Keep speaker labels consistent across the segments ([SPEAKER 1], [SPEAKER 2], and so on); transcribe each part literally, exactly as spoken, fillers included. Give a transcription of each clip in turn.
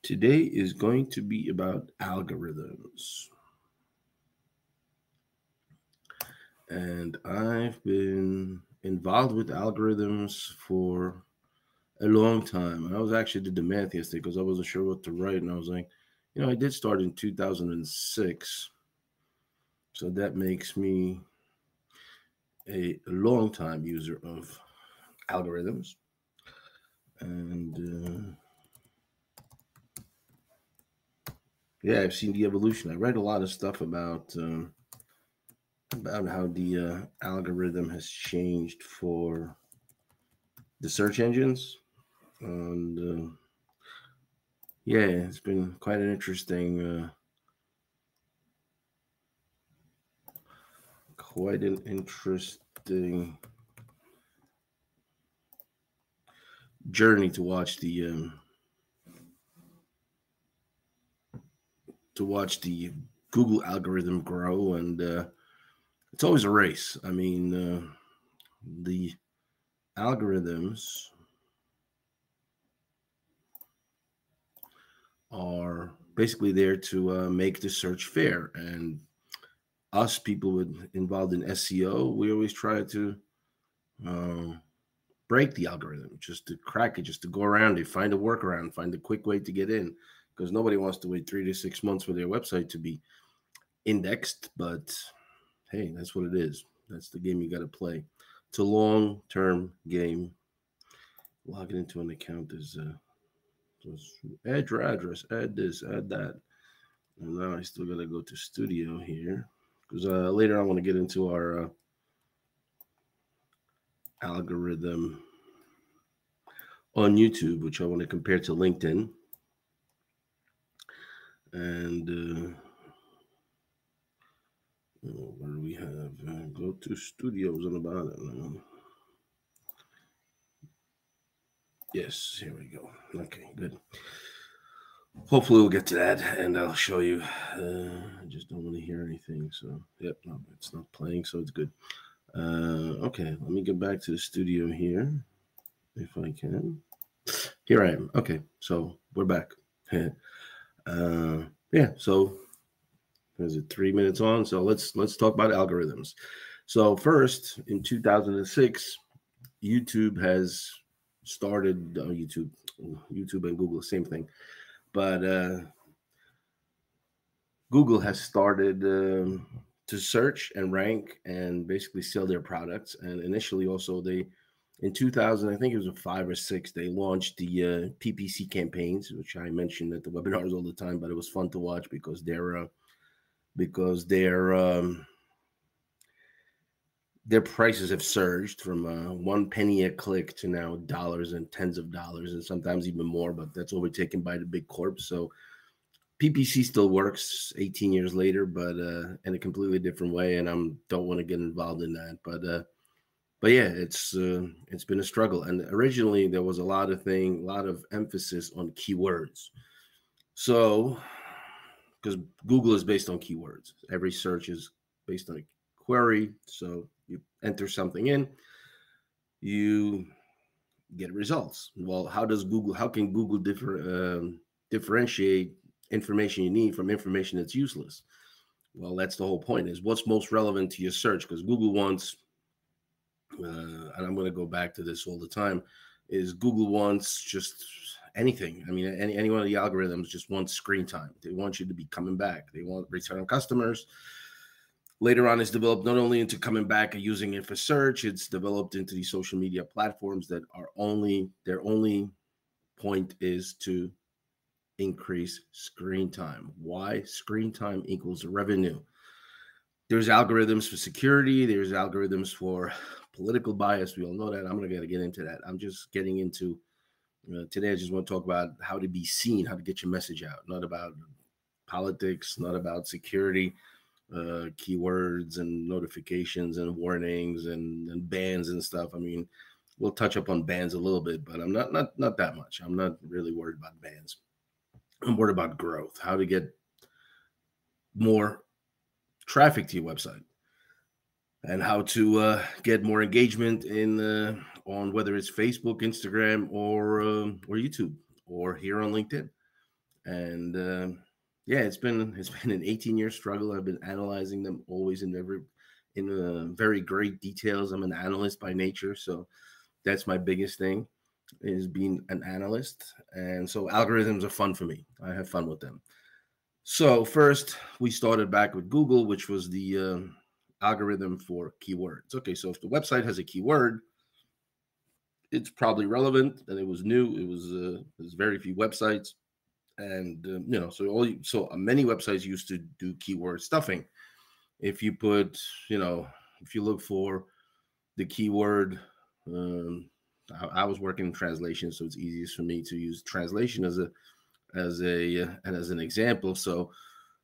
[SPEAKER 1] Today is going to be about algorithms. And I've been involved with algorithms for a long time. And I was actually did the math yesterday because I wasn't sure what to write. And I was like, you know, I did start in two thousand six. So that makes me a long time user of algorithms. And uh, yeah, I've seen the evolution. I read a lot of stuff about. Um, about how the uh, algorithm has changed for the search engines. And uh, yeah, it's been quite an interesting, uh, quite an interesting journey to watch the um, to watch the Google algorithm grow, and uh, it's always a race. I mean, uh, the algorithms are basically there to uh, make the search fair, and us people with involved in S E O, we always try to uh, break the algorithm, just to crack it, just to go around it, find a workaround, find a quick way to get in, because nobody wants to wait three to six months for their website to be indexed. But hey, that's what it is. That's the game you got to play. It's a long-term game. Logging into an account is uh, just add your address, add this, add that, and now I still got to go to Studio here because uh, later I want to get into our uh, algorithm on YouTube, which I want to compare to LinkedIn. And uh, oh, what do we have? Uh, go to Studios and about it. Now. Yes, here we go. Okay, good. Hopefully we'll get to that, and I'll show you. Uh, I just don't want to hear anything. So, yep, no, it's not playing, so it's good. Uh, okay, let me get back to the studio here, if I can. Here I am. Okay, so we're back. uh, yeah, so is it three minutes on? So let's let's talk about algorithms. So first, in two thousand six, YouTube has started uh, YouTube, YouTube and Google, same thing, but uh, Google has started um, to search and rank and basically sell their products. And initially, also they in two thousand, I think it was a five or six, they launched the uh, P P C campaigns, which I mentioned at the webinars all the time. But it was fun to watch because they're uh, because they're um, their prices have surged from uh, one penny a click to now dollars and tens of dollars and sometimes even more, but that's overtaken by the big corps. So P P C still works eighteen years later, but uh, in a completely different way, and I don't want to get involved in that. But uh, but yeah, it's uh, it's been a struggle. And originally there was a lot of thing, a lot of emphasis on keywords. So because Google is based on keywords, every search is based on a query. So you enter something in, you get results. Well, how does Google? How can Google differ, um, differentiate information you need from information that's useless? Well, that's the whole point. Is what's most relevant to your search? Because Google wants, uh, and I'm going to go back to this all the time, is Google wants just anything. I mean, any any one of the algorithms just wants screen time. They want you to be coming back. They want return customers. Later on, it's developed not only into coming back and using it for search, it's developed into these social media platforms that are only, their only point is to increase screen time. Why? Screen time equals revenue. There's algorithms for security, there's algorithms for political bias. We all know that. I'm not going to get into that. I'm just getting into uh, today. I just want to talk about how to be seen, how to get your message out, not about politics, not about security. Uh, keywords and notifications and warnings and, and bans and stuff. I mean, we'll touch up on bans a little bit, but I'm not not not that much. I'm not really worried about bans. I'm worried about growth, how to get more traffic to your website, and how to uh, get more engagement in uh, on whether it's Facebook, Instagram, or um, or YouTube, or here on LinkedIn. And uh, yeah, it's been it's been an eighteen year struggle. I've been analyzing them always in every in uh, very great details. I'm an analyst by nature, so that's my biggest thing is being an analyst. And so algorithms are fun for me. I have fun with them. So first, we started back with Google, which was the um algorithm for keywords. Okay, so if the website has a keyword, it's probably relevant, and it was new. It was uh, there's very few websites, and um, you know, so all you, so uh, many websites used to do keyword stuffing. If you put, you know, if you look for the keyword, um, I, I was working in translation, so it's easiest for me to use translation as a as a uh, and as an example. So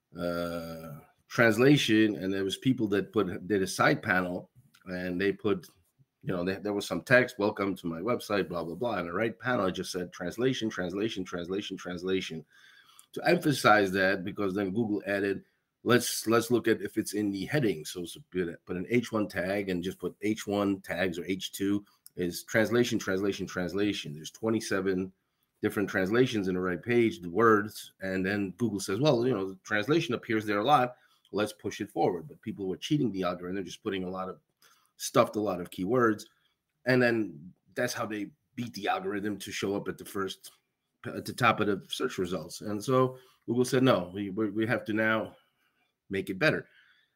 [SPEAKER 1] uh, translation, and there was people that put did a side panel, and they put, you know, they, there was some text, welcome to my website, blah blah blah, and the right panel I just said translation, translation, translation, translation to emphasize that, because then Google added, let's let's look at if it's in the heading. So, so put an H one tag and just put H one tags, or H two is translation, translation, translation. There's twenty-seven different translations in the right page, the words, and then Google says, well, you know, the translation appears there a lot. Let's push it forward. But people were cheating the algorithm. They're just putting a lot of stuffed a lot of keywords, and then that's how they beat the algorithm to show up at the first at the top of the search results. And so Google said, no, we we have to now make it better.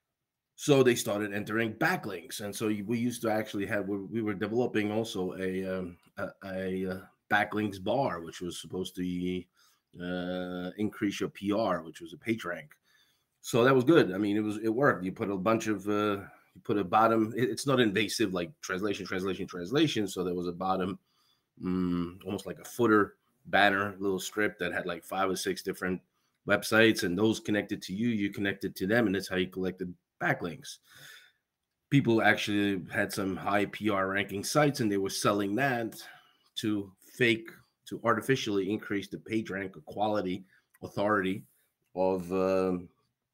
[SPEAKER 1] So they started entering backlinks, and so we used to actually have we were developing also a um, a, a backlinks bar, which was supposed to uh, increase your P R, which was a page rank. So that was good. I mean, it was it worked. You put a bunch of uh, you put a bottom. It, it's not invasive like translation, translation, translation. So there was a bottom, um, almost like a footer banner, little strip that had like five or six different websites, and those connected to you, you connected to them, and that's how you collected backlinks. People actually had some high P R ranking sites, and they were selling that to fake, to artificially increase the page rank, or quality, authority of um,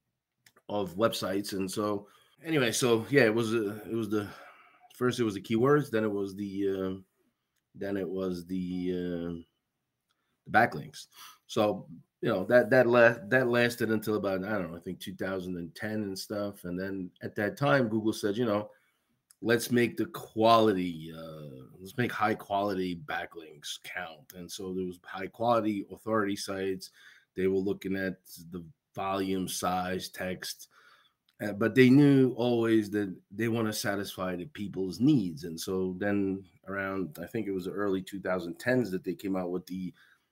[SPEAKER 1] of websites. And so, anyway, so yeah, it was uh, it was the first it was the keywords, then it was the uh, then it was the uh, the backlinks. So you know that that la- that lasted until about, I don't know, I think two thousand ten and stuff. And then at that time, Google said, you know, let's make the quality, uh, let's make high quality backlinks count. And so there was high quality authority sites. They were looking at the volume, size, text, uh, but they knew always that they want to satisfy the people's needs. And so then around, I think it was the early twenty tens that they came out with the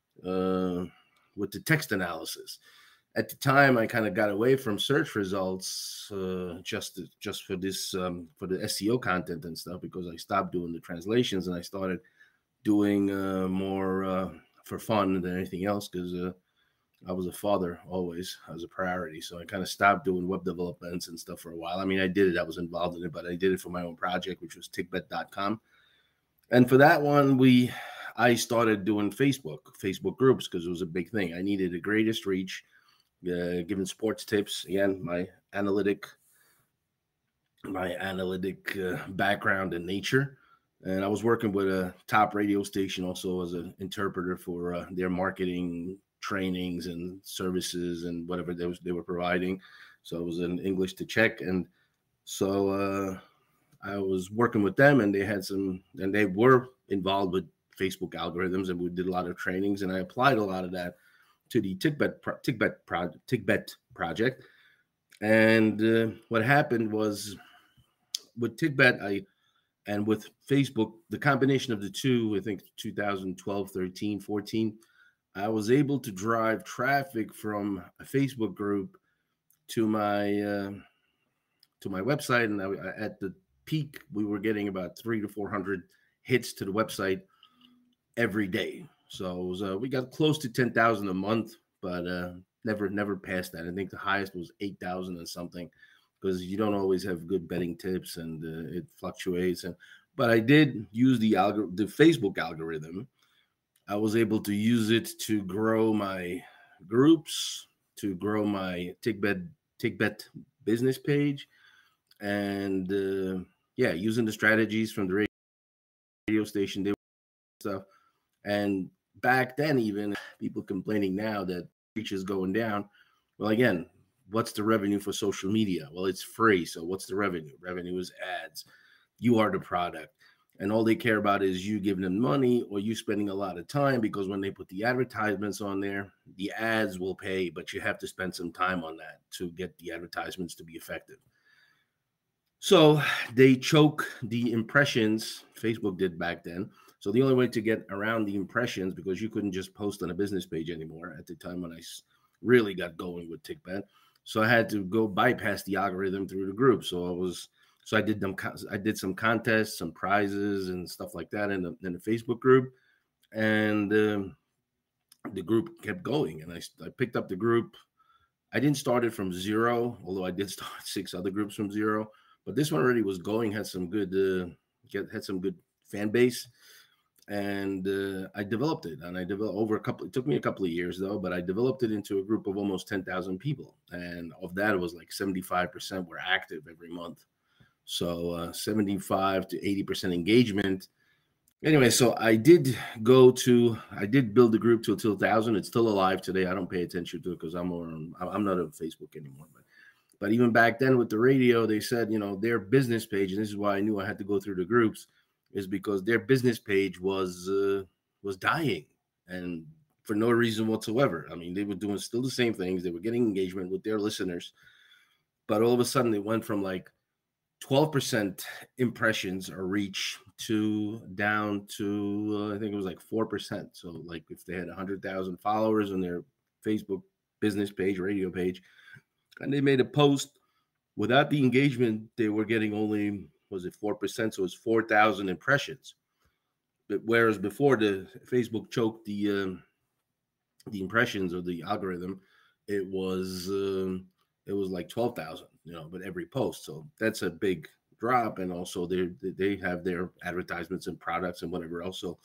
[SPEAKER 1] uh, with the text analysis. At the time, I kind of got away from search results uh, just to, just for this um, for the S E O content and stuff, because I stopped doing the translations and I started doing uh, more uh, for fun than anything else, because uh, I was a father always as a priority. So I kind of stopped doing web developments and stuff for a while. I mean, I did it, I was involved in it, but I did it for my own project, which was tickbet dot com. And for that one, we I started doing Facebook, Facebook groups, because it was a big thing. I needed the greatest reach, uh, giving sports tips. Again, my analytic, my analytic uh, background in nature. And I was working with a top radio station also as an interpreter for uh, their marketing trainings and services and whatever they was they were providing. So it was in English to Czech. And so uh, I was working with them, and they had some, and they were involved with Facebook algorithms, and we did a lot of trainings, and I applied a lot of that to the TickBet TickBet project, TickBet project. And uh, what happened was with TickBet, I and with Facebook, the combination of the two, I think twenty twelve, thirteen, fourteen, I was able to drive traffic from a Facebook group to my uh, to my website, and I, at the peak, we were getting about three to four hundred hits to the website every day. So it was, uh, we got close to ten thousand a month, but uh, never never passed that. I think the highest was eight thousand and something, because you don't always have good betting tips, and uh, it fluctuates. And but I did use the algor- the Facebook algorithm. I was able to use it to grow my groups, to grow my TickBet TickBet business page, and uh, yeah, using the strategies from the radio station, they stuff. And back then, even people complaining now that reach is going down. Well, again, what's the revenue for social media? Well, it's free. So what's the revenue? Revenue is ads. You are the product. And all they care about is you giving them money or you spending a lot of time, because when they put the advertisements on there, the ads will pay, but you have to spend some time on that to get the advertisements to be effective. So they choke the impressions, Facebook did back then. So the only way to get around the impressions, because you couldn't just post on a business page anymore at the time when I really got going with TickBet. So I had to go bypass the algorithm through the group. So I was So I did them. I did some contests, some prizes, and stuff like that in the in the Facebook group, and um, the group kept going. And I I picked up the group. I didn't start it from zero, although I did start six other groups from zero. But this one already was going. Had some good uh, get had some good fan base, and uh, I developed it. And I developed over a couple. It took me a couple of years though, but I developed it into a group of almost ten thousand people. And of that, it was like seventy-five percent were active every month. So uh, seventy-five to eighty percent engagement. Anyway, so I did go to, I did build the group to two thousand. It's still alive today. I don't pay attention to it because I'm on, I'm not on Facebook anymore. But, but even back then with the radio, they said, you know, their business page, and this is why I knew I had to go through the groups, is because their business page was uh, was dying, and for no reason whatsoever. I mean, they were doing still the same things. They were getting engagement with their listeners, but all of a sudden it went from like twelve percent impressions or reach to down to, uh, I think it was like four percent. So like if they had one hundred thousand followers on their Facebook business page, radio page, and they made a post, without the engagement, they were getting only, was it four percent? So it's four thousand impressions. But whereas before the Facebook choked the, um, the impressions of the algorithm, it was, um, it was like twelve thousand, you know, but every post. So that's a big drop. And also they they have their advertisements and products and whatever else. So,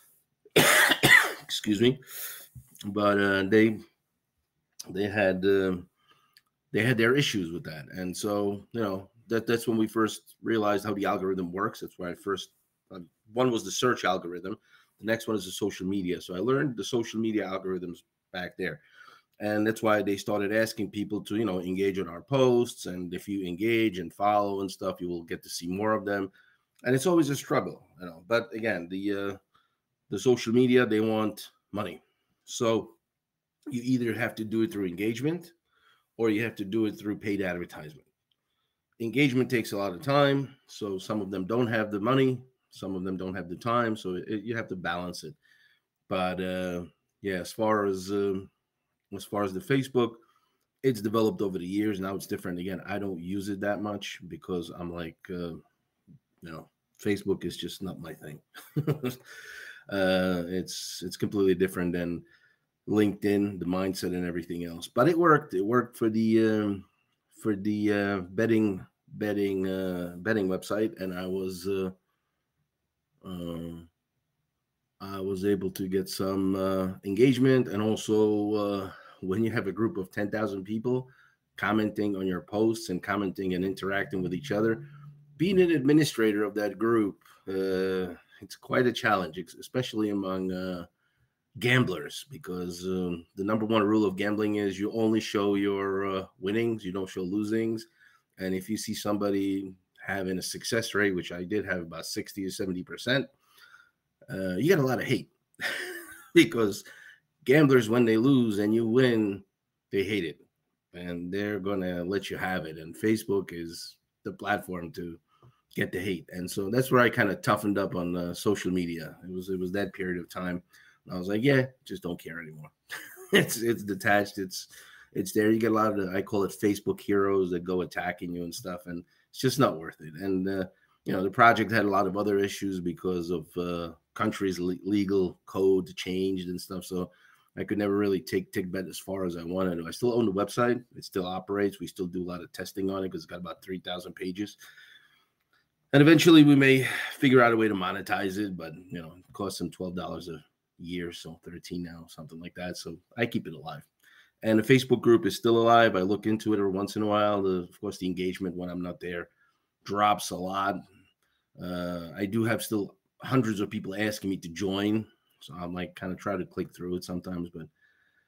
[SPEAKER 1] excuse me, but uh, they they had uh, they had their issues with that. And so, you know, that that's when we first realized how the algorithm works. That's why I first, uh, one was the search algorithm. The next one is the social media. So I learned the social media algorithms back there. And that's why they started asking people to, you know, engage on our posts. And if you engage and follow and stuff, you will get to see more of them. And it's always a struggle, you know. But again, the uh, the social media, they want money. So you either have to do it through engagement or you have to do it through paid advertisement. Engagement takes a lot of time. So some of them don't have the money. Some of them don't have the time. So it, you have to balance it. But uh, yeah, as far as... Uh, As far as the Facebook, it's developed over the years. Now it's different. Again, I don't use it that much because I'm like, uh, you know, Facebook is just not my thing. uh, it's it's completely different than LinkedIn, the mindset and everything else. But it worked. It worked for the um, for the uh, betting betting uh, betting website, and I was uh, uh, I was able to get some uh, engagement, and also uh, when you have a group of ten thousand people commenting on your posts and commenting and interacting with each other, being an administrator of that group, uh, it's quite a challenge, especially among uh, gamblers, because um, the number one rule of gambling is you only show your uh, winnings, you don't show losings. And if you see somebody having a success rate, which I did have about sixty or seventy percent, Uh, you get a lot of hate because gamblers, when they lose and you win, they hate it and they're going to let you have it. And Facebook is the platform to get the hate. And so that's where I kind of toughened up on uh, social media. It was, it was that period of time. And I was like, yeah, just don't care anymore. it's, it's detached. It's, it's there. You get a lot of the, I call it Facebook heroes that go attacking you and stuff. And it's just not worth it. And, uh, you know, the project had a lot of other issues because of uh, countries' le- legal code changed and stuff. So I could never really take TickBet as far as I wanted to. I still own the website. It still operates. We still do a lot of testing on it because it's got about three thousand pages. And eventually we may figure out a way to monetize it, but, you know, it costs them twelve dollars a year, so thirteen now, something like that. So I keep it alive. And the Facebook group is still alive. I look into it every once in a while. The, of course, the engagement when I'm not there drops a lot. Uh, I do have still hundreds of people asking me to join. So I'm like kind of try to click through it sometimes, but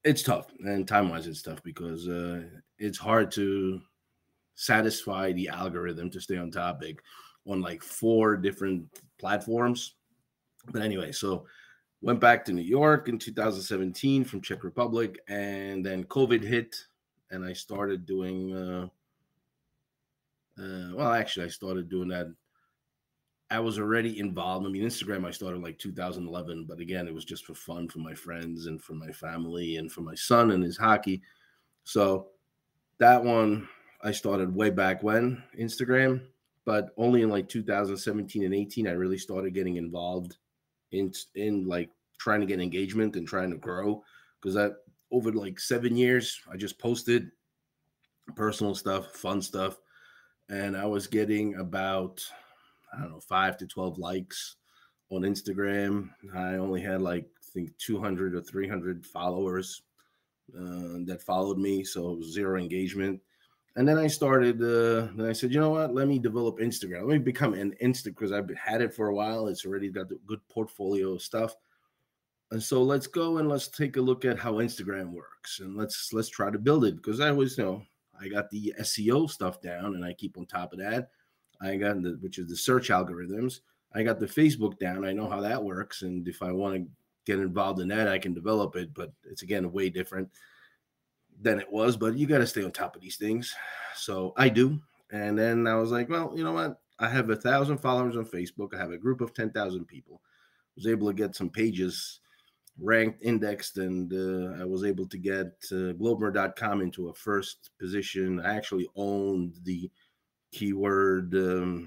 [SPEAKER 1] It's tough, and time wise, it's tough because uh, it's hard to satisfy the algorithm to stay on topic on like four different platforms. But anyway, so went back to New York in two thousand seventeen from Czech Republic, and then COVID hit, and I started doing. Uh, uh, well, actually, I started doing that. I was already involved. I mean, Instagram I started like two thousand eleven, but again, it was just for fun for my friends and for my family and for my son and his hockey. So that one I started way back when, Instagram, but only in like two thousand seventeen and eighteen, I really started getting involved in in like trying to get engagement and trying to grow. Because I over like seven years, I just posted personal stuff, fun stuff, and I was getting about I don't know five to twelve likes on Instagram. I only had like I think two hundred or three hundred followers uh, that followed me, so zero engagement. And then I started. Uh, then I said, you know what? Let me develop Instagram. Let me become an Insta because I've had it for a while. It's already got a good portfolio of stuff. And so let's go and let's take a look at how Instagram works, and let's let's try to build it because I always you know I got the S E O stuff down, and I keep on top of that. I got the which is the search algorithms. I got the Facebook down. I know how that works, and if I want to get involved in that, I can develop it. But it's again way different than it was, but you got to stay on top of these things. So I do. And then I was like, well, you know what? I have a thousand followers on Facebook. I have a group of ten thousand people. I was able to get some pages ranked, indexed, and uh, I was able to get uh, Globmer dot com into a first position. I actually owned the keyword um,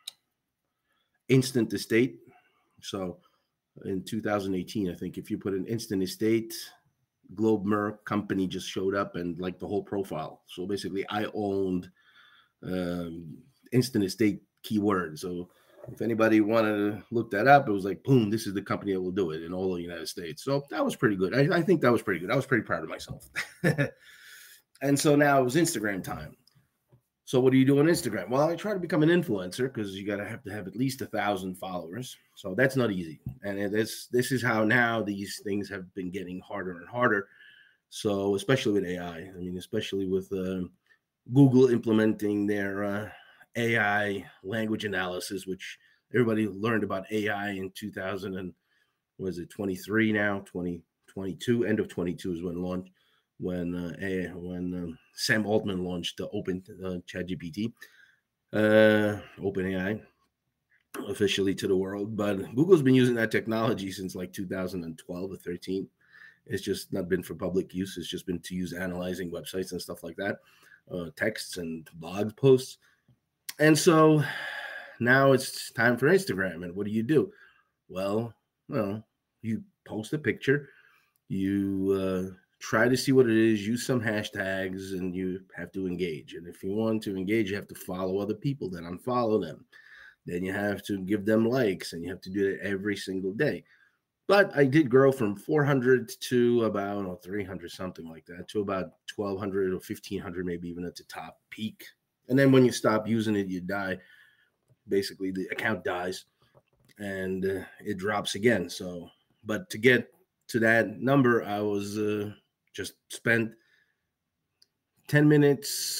[SPEAKER 1] instant estate. So in two thousand eighteen, I think if you put an instant estate, Globmer company just showed up and like the whole profile. So basically, I owned um, instant estate keyword. So if anybody wanted to look that up, it was like, boom, this is the company that will do it in all the United States. So that was pretty good. I, I think that was pretty good. I was pretty proud of myself. And so now it was Instagram time. So what do you do on Instagram? Well, I try to become an influencer because you got to have to have at least a thousand followers. So that's not easy. And it is, this is how now these things have been getting harder and harder. So especially with A I, I mean, especially with uh, Google implementing their uh, A I language analysis, which everybody learned about A I in two thousand and was it twenty-three now, twenty twenty-two, end of twenty-two is when launched, when uh, A I, when um, Sam Altman launched the Open uh, ChatGPT, uh, OpenAI officially to the world. But Google's been using that technology since like two thousand twelve or thirteen. It's just not been for public use. It's just been to use analyzing websites and stuff like that, uh, texts and blog posts. And so now it's time for Instagram. And what do you do? Well, well, you post a picture, you uh, try to see what it is, use some hashtags, and you have to engage. And if you want to engage, you have to follow other people, then unfollow them. Then you have to give them likes, and you have to do it every single day. But I did grow from four hundred to about oh, three hundred, something like that, to about twelve hundred or fifteen hundred, maybe even at the top peak. And then when you stop using it, you die. Basically, the account dies and uh, it drops again. So, but to get to that number, I was uh, just spent ten minutes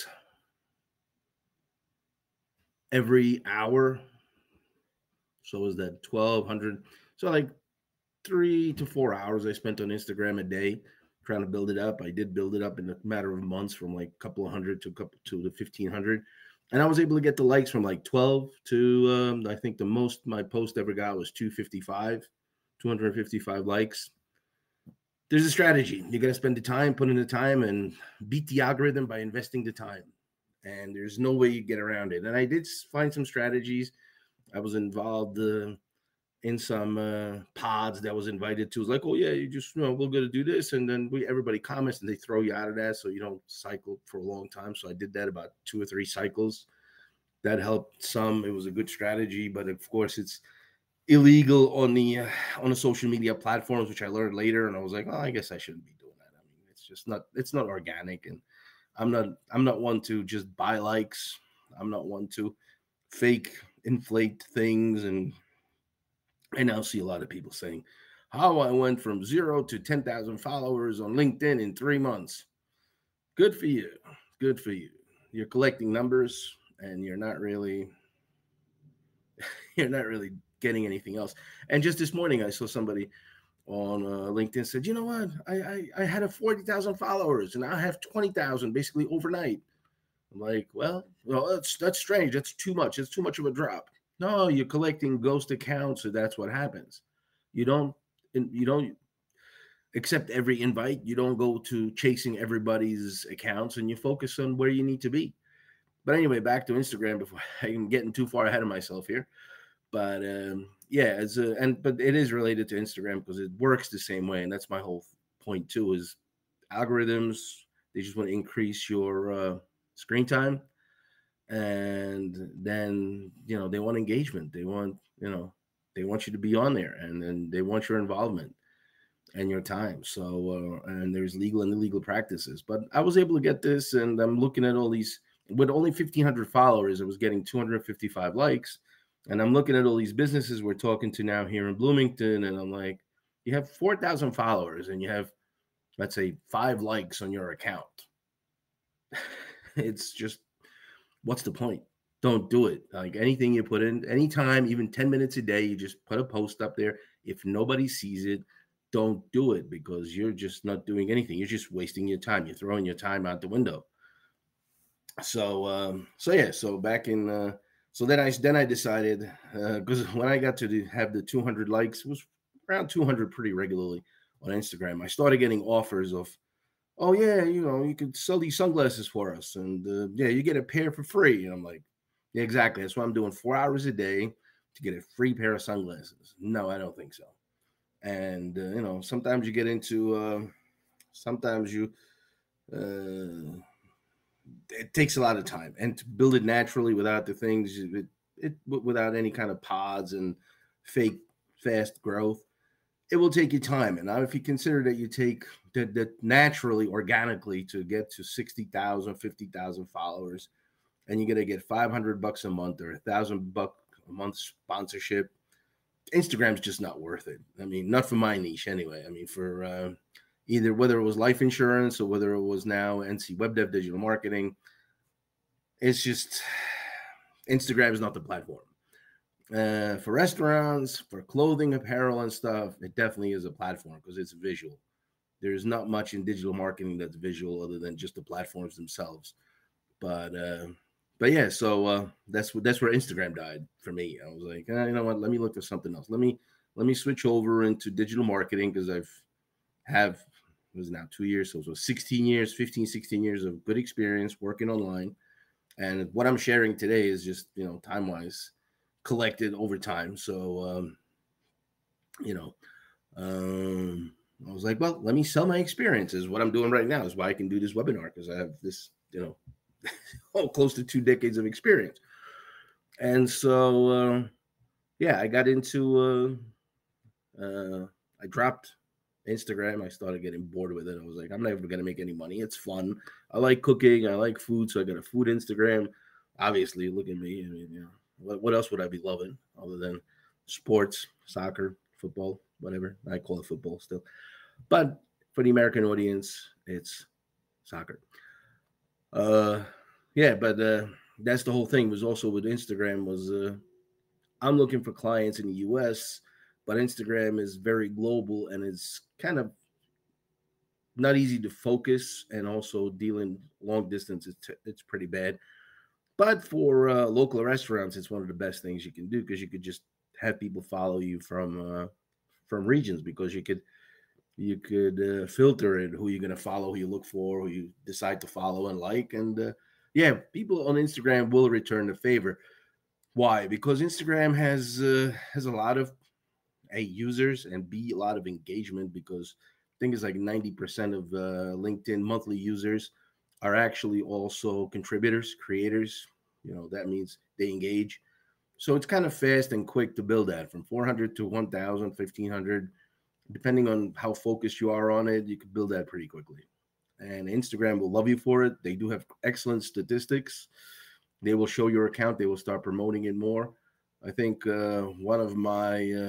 [SPEAKER 1] every hour. So was that twelve hundred? So like three to four hours I spent on Instagram a day trying to build it up. I did build it up in a matter of months from like a couple of hundred to a couple to the fifteen hundred. And I was able to get the likes from like twelve to um, I think the most my post ever got was two fifty-five, two hundred fifty-five likes. There's a strategy. You got to spend the time, put in the time, and beat the algorithm by investing the time. And there's no way you get around it. And I did find some strategies. I was involved uh, in some uh, pods that was invited to. It was like, oh yeah, you just, you know, we're going to do this. And then we, everybody comments and they throw you out of that. So you don't cycle for a long time. So I did that about two or three cycles. That helped some. It was a good strategy, but of course it's illegal on the, uh, on the social media platforms, which I learned later. And I was like, oh, I guess I shouldn't be doing that. I mean, it's just not, it's not organic. And I'm not, I'm not one to just buy likes. I'm not one to fake inflate things. And I now see a lot of people saying, How I went from zero to ten thousand followers on LinkedIn in three months. Good for you. Good for you. You're collecting numbers and you're not really you're not really getting anything else. And just this morning I saw somebody on uh, LinkedIn said, you know what? I, I, I had a forty thousand followers and I have twenty thousand basically overnight. I'm like, well, well, that's that's strange. That's too much. It's too much of a drop. No, you're collecting ghost accounts, so that's what happens. You don't you don't accept every invite. You don't go to chasing everybody's accounts, and you focus on where you need to be. But anyway, back to Instagram before I'm getting too far ahead of myself here. But um, yeah, it's a, and but it is related to Instagram because it works the same way, and that's my whole point too. Is algorithms, they just want to increase your uh, screen time, and then you know they want engagement. They want you know they want you to be on there, and then they want your involvement and your time. So uh, and there's legal and illegal practices. But I was able to get this, and I'm looking at all these with only fifteen hundred followers. I was getting two hundred fifty-five likes. And I'm looking at all these businesses we're talking to now here in Bloomington, and I'm like, you have four thousand followers and you have, let's say, five likes on your account. It's just, what's the point? Don't do it. Like anything you put in, anytime, even ten minutes a day, you just put a post up there. If nobody sees it, don't do it because you're just not doing anything. You're just wasting your time. You're throwing your time out the window. So, um, so yeah, so back in, uh, So then I then I decided because uh, when I got to the, have the two hundred likes, it was around two hundred pretty regularly on Instagram. I started getting offers of, oh yeah, you know, you could sell these sunglasses for us, and uh, yeah, you get a pair for free. And I'm like, yeah, exactly. That's why I'm doing four hours a day to get a free pair of sunglasses. No, I don't think so. And uh, you know, sometimes you get into, uh, sometimes you. Uh, it takes a lot of time, and to build it naturally without the things it, it without any kind of pods and fake fast growth, it will take you time. And now if you consider that you take that, that naturally organically to get to sixty thousand, fifty thousand followers, and you're going to get five hundred bucks a month or a thousand buck a month sponsorship, Instagram's just not worth it. I mean, not for my niche anyway. I mean, for uh, either whether it was life insurance or whether it was now N C Web Dev Digital Marketing, it's just Instagram is not the platform. Uh, for restaurants, for clothing, apparel, and stuff, it definitely is a platform because it's visual. There's not much in digital marketing that's visual other than just the platforms themselves. But uh, but yeah, so uh, that's that's where Instagram died for me. I was like, eh, you know what? Let me look for something else. Let me let me switch over into digital marketing because I've have it was now two years, so it was sixteen years, fifteen, sixteen years of good experience working online. And what I'm sharing today is just, you know, time wise collected over time. So, um, you know, um, I was like, well, let me sell my experiences. What I'm doing right now is why I can do this webinar because I have this, you know, oh, close to two decades of experience. And so, uh, yeah, I got into, uh, uh, I dropped Instagram. I started getting bored with it. I was like, I'm never going to make any money. It's fun. I like cooking. I like food. So I got a food Instagram. Obviously, look at me. I mean, you know, what, what else would I be loving other than sports, soccer, football, whatever. I call it football still. But for the American audience, it's soccer. Uh, yeah, but uh, that's the whole thing. Was also with Instagram was uh, I'm looking for clients in the U S, but Instagram is very global and it's kind of not easy to focus, and also dealing long distance, it's, it's pretty bad. But for uh, local restaurants, it's one of the best things you can do because you could just have people follow you from uh, from regions because you could you could uh, filter it who you're going to follow, who you look for, who you decide to follow and like. And uh, yeah, people on Instagram will return the favor. Why? Because Instagram has uh, has a lot of A, users, and B, a lot of engagement because I think it's like ninety percent of uh, LinkedIn monthly users are actually also contributors, creators. You know, that means they engage. So it's kind of fast and quick to build that from four hundred to one thousand, fifteen hundred. Depending on how focused you are on it, you can build that pretty quickly. And Instagram will love you for it. They do have excellent statistics. They will show your account. They will start promoting it more. I think uh, one of my uh,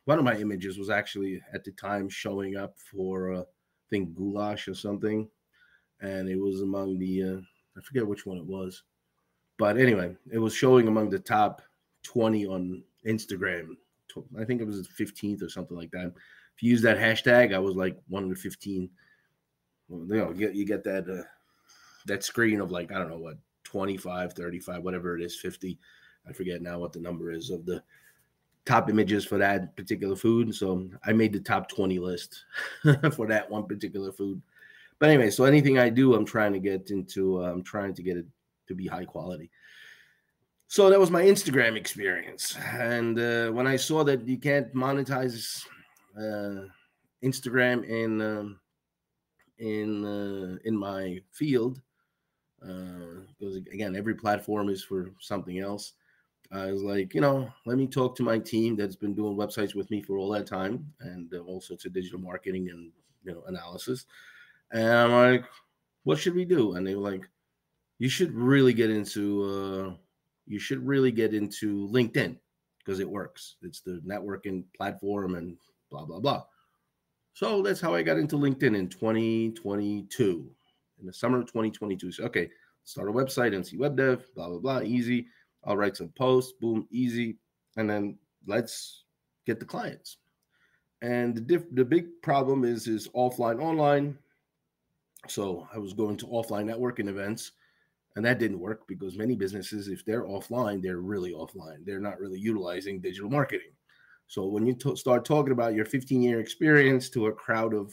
[SPEAKER 1] one of my images was actually at the time showing up for uh, I think Goulash or something, and it was among the uh, I forget which one it was, but anyway, it was showing among the top twenty on Instagram. I think it was the fifteenth or something like that. If you use that hashtag, I was like one of the fifteen. Well, you know, you get, you get that uh, that screen of like, I don't know what, twenty-five, thirty-five, whatever it is, fifty. I forget now what the number is of the top images for that particular food. So I made the top twenty list for that one particular food. But anyway, so anything I do, I'm trying to get into, uh, I'm trying to get it to be high quality. So that was my Instagram experience. And uh, when I saw that you can't monetize uh, Instagram in um, in uh, in my field, uh, because again, every platform is for something else. I was like, you know, let me talk to my team that's been doing websites with me for all that time, and uh, all sorts of digital marketing and, you know, analysis. And I'm like, what should we do? And they were like, you should really get into uh, you should really get into LinkedIn because it works. It's the networking platform and blah blah blah. So that's how I got into LinkedIn in twenty twenty-two, in the summer of twenty twenty-two. So okay, start a website, M C Web Dev, blah blah blah, easy. I'll write some posts, boom, easy, and then let's get the clients. And the diff- the big problem is is offline, online. So I was going to offline networking events, and that didn't work because many businesses, if they're offline, they're really offline. They're not really utilizing digital marketing. So when you to- start talking about your fifteen-year experience to a crowd of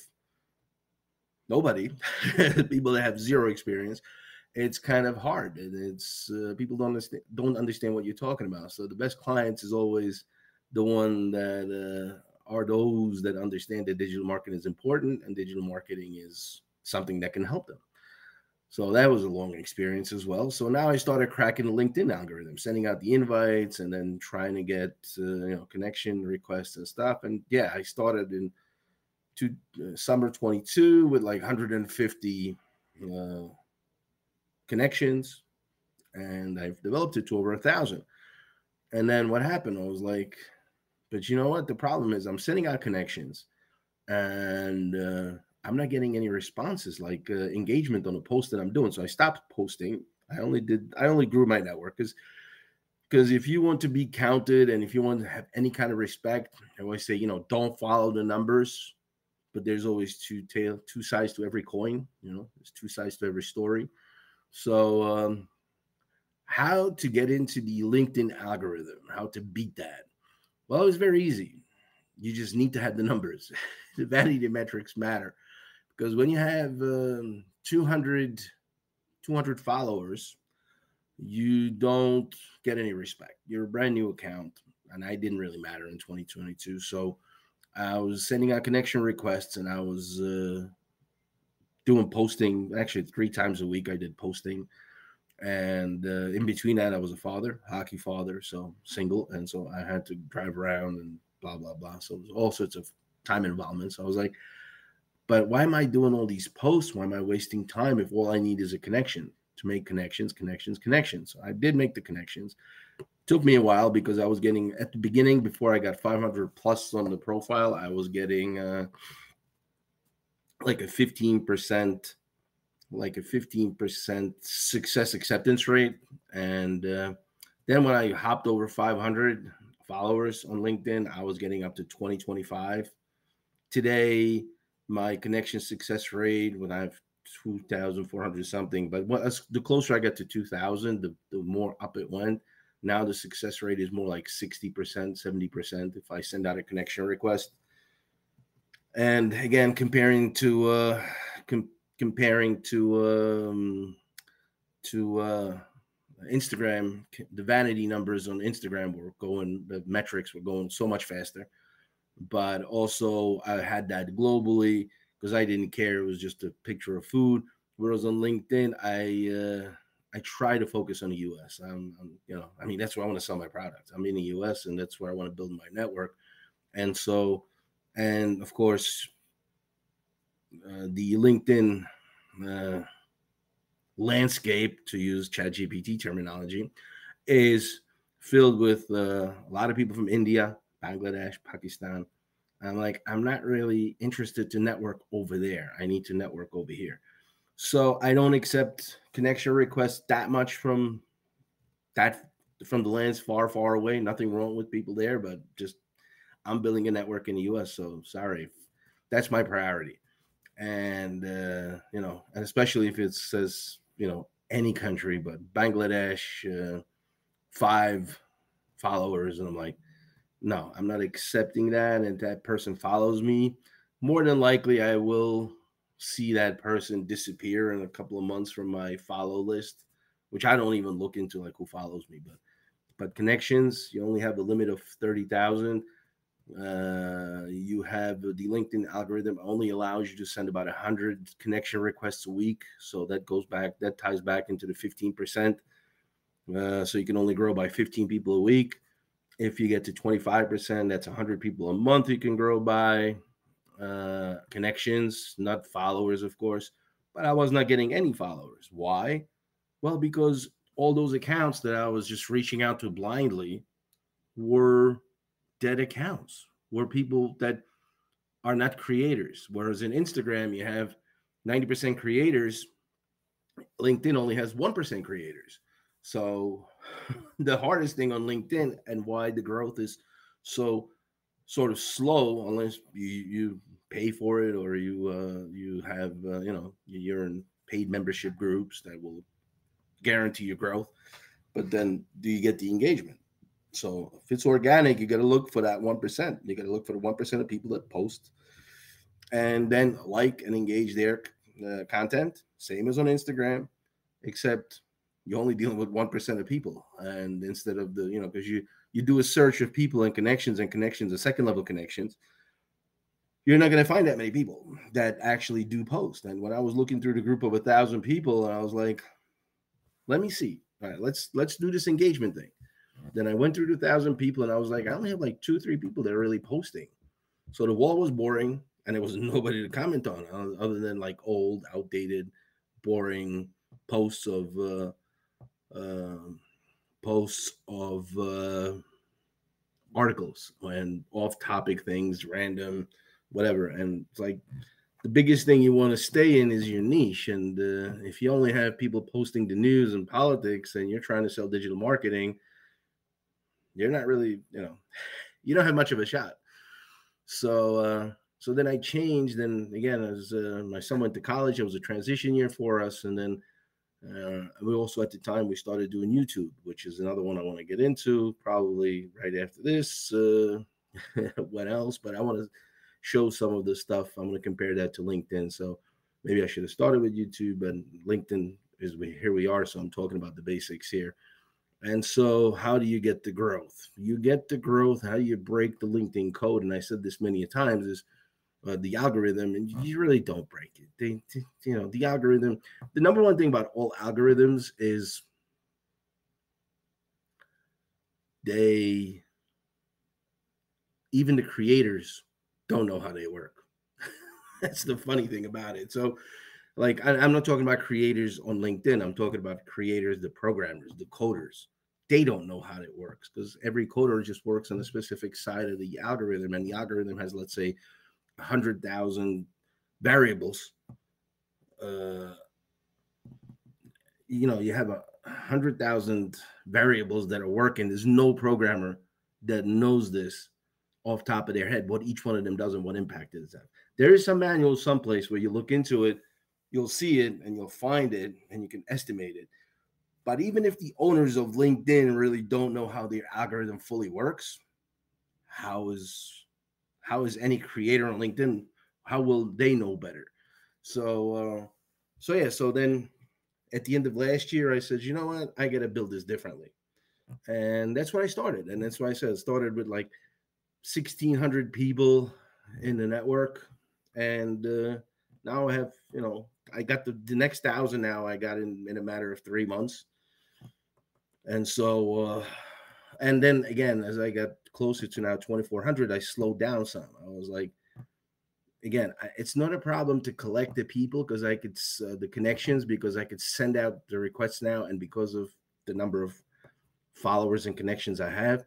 [SPEAKER 1] nobody, people that have zero experience, it's kind of hard. And it's uh, people don't understand, don't understand what you're talking about. So the best clients is always the one that uh, are those that understand that digital marketing is important and digital marketing is something that can help them. So that was a long experience as well. So now I started cracking the LinkedIn algorithm, sending out the invites and then trying to get uh, you know, connection requests and stuff. And yeah, I started in to, uh, summer twenty-two with like one hundred fifty uh, connections, and I've developed it to over a thousand. And then what happened? I was like, but you know what? The problem is I'm sending out connections, and uh, I'm not getting any responses, like uh, engagement on the post that I'm doing. So I stopped posting. I only did, I only grew my network because because if you want to be counted and if you want to have any kind of respect, I always say, you know, don't follow the numbers, but there's always two tail, two sides to every coin. You know, there's two sides to every story. So um, how to get into the LinkedIn algorithm, how to beat that? Well, it's very easy. You just need to have the numbers. The vanity metrics matter. Because when you have um, two hundred, two hundred followers, you don't get any respect. You're a brand new account, and I didn't really matter in twenty twenty-two. So I was sending out connection requests, and I was uh, doing posting. Actually, three times a week I did posting. And uh, in between that, I was a father, hockey father, so single. And so I had to drive around and blah, blah, blah. So it was all sorts of time involvement. So I was like, but why am I doing all these posts? Why am I wasting time if all I need is a connection to make connections, connections, connections? So I did make the connections. It took me a while because I was getting, at the beginning, before I got five hundred plus on the profile, I was getting uh, like a fifteen percent, like a fifteen percent success acceptance rate. And uh, then when I hopped over five hundred followers on LinkedIn, I was getting up to twenty, twenty-five. Today, my connection success rate, when I have two thousand four hundred something, but what, the closer I got to two thousand, the, the more up it went. Now the success rate is more like sixty percent, seventy percent if I send out a connection request. And again, comparing to uh, com- comparing to um, to uh, Instagram, the vanity numbers on Instagram were going, the metrics were going so much faster. But also I had that globally because I didn't care. It was just a picture of food. Whereas on LinkedIn, I uh, I try to focus on the U S. I'm, I'm, you know, I mean, that's where I want to sell my product. I'm in the U S, and that's where I want to build my network. And so, and of course, uh, the LinkedIn uh, landscape, to use ChatGPT terminology, is filled with uh, a lot of people from India, Bangladesh, Pakistan. I'm like, I'm not really interested to network over there. I need to network over here. So I don't accept connection requests that much from that from the lands far, far away. Nothing wrong with people there, but just I'm building a network in the U S. So sorry, that's my priority. And uh, you know, and especially if it says, you know, any country, but Bangladesh, uh, five followers, and I'm like, no, I'm not accepting that. And that person follows me, more than likely I will see that person disappear in a couple of months from my follow list, which I don't even look into like who follows me. But but connections, you only have a limit of thirty thousand. Uh, you have the LinkedIn algorithm only allows you to send about one hundred connection requests a week. So that goes back, that ties back into the fifteen percent. Uh, so you can only grow by fifteen people a week. If you get to twenty-five percent, that's one hundred people a month you can grow by. Uh, connections, not followers, of course. But I was not getting any followers. Why? Well, because all those accounts that I was just reaching out to blindly were dead accounts, were people that are not creators. Whereas in Instagram, you have ninety percent creators. LinkedIn only has one percent creators. So the hardest thing on LinkedIn, and why the growth is so sort of slow, unless you, you pay for it or you uh, you have uh, you know, you're in paid membership groups that will guarantee your growth. But then do you get the engagement? So if it's organic, you got to look for that one percent. You got to look for the one percent of people that post and then like and engage their uh, content. Same as on Instagram, except you're only dealing with one percent of people. And instead of the, you know, because you, you do a search of people and connections and connections and second level connections, you're not going to find that many people that actually do post. And when I was looking through the group of a thousand people, I was like, let me see. All right, let's let's do this engagement thing. Then I went through the thousand people and I was like, I only have like two, three people that are really posting. So the wall was boring and there was nobody to comment on other than like old, outdated, boring posts of uh, uh, posts of uh, articles and off-topic things, random, whatever. And it's like the biggest thing you want to stay in is your niche. And uh, if you only have people posting the news and politics and you're trying to sell digital marketing, you're not really, you know, you don't have much of a shot. So, uh, so then I changed. And again, as uh, my son went to college, it was a transition year for us. And then uh, we also, at the time, we started doing YouTube, which is another one I want to get into probably right after this. Uh, what else? But I want to show some of the stuff. I'm going to compare that to LinkedIn. So maybe I should have started with YouTube, but LinkedIn is here we are. So I'm talking about the basics here. And so how do you get the growth? You get the growth. How do you break the LinkedIn code? And I said this many times is uh, the algorithm, and you really don't break it. They, they, you know, the algorithm, the number one thing about all algorithms is they, even the creators don't know how they work. That's the funny thing about it. So like, I, I'm not talking about creators on LinkedIn. I'm talking about creators, the programmers, the coders. They don't know how it works because every coder just works on a specific side of the algorithm. And the algorithm has, let's say, one hundred thousand variables. Uh, you know, you have a one hundred thousand variables that are working. There's no programmer that knows this off top of their head, what each one of them does and what impact it is. There is some manual someplace where you look into it, you'll see it and you'll find it and you can estimate it. But even if the owners of LinkedIn really don't know how their algorithm fully works, how is how is any creator on LinkedIn, how will they know better? So, uh, so yeah, so then at the end of last year, I said, you know what, I got to build this differently. And that's what I started. And that's why I said it started with like sixteen hundred people in the network. And uh, now I have, you know, I got the, the next thousand now I got in, in a matter of three months. And so, uh, and then again, as I got closer to now twenty-four hundred, I slowed down some. I was like, again, I, it's not a problem to collect the people because I could, uh, the connections, because I could send out the requests now. And because of the number of followers and connections I have,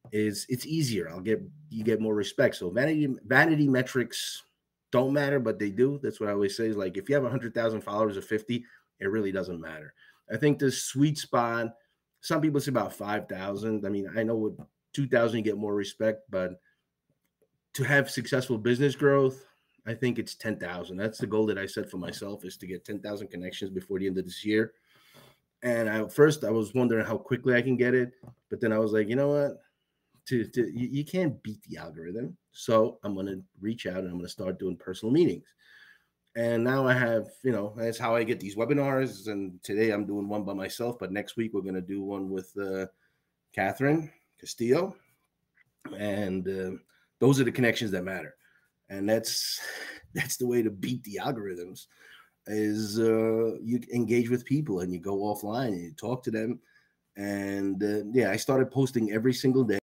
[SPEAKER 1] is it's easier. I'll get you get more respect. So vanity vanity metrics don't matter, but they do. That's what I always say. Is like if you have a hundred thousand followers or fifty, it really doesn't matter. I think the sweet spot. Some people say about five thousand. I mean, I know with two thousand you get more respect, but to have successful business growth, I think it's ten thousand. That's the goal that I set for myself, is to get ten thousand connections before the end of this year. And I, first, I was wondering how quickly I can get it, but then I was like, you know what? To, to you, you can't beat the algorithm. So I'm going to reach out and I'm going to start doing personal meetings. And now I have, you know, that's how I get these webinars. And today I'm doing one by myself, but next week we're going to do one with uh, Catherine Castillo. And uh, those are the connections that matter. And that's that's the way to beat the algorithms, is uh, you engage with people and you go offline and you talk to them. And uh, yeah, I started posting every single day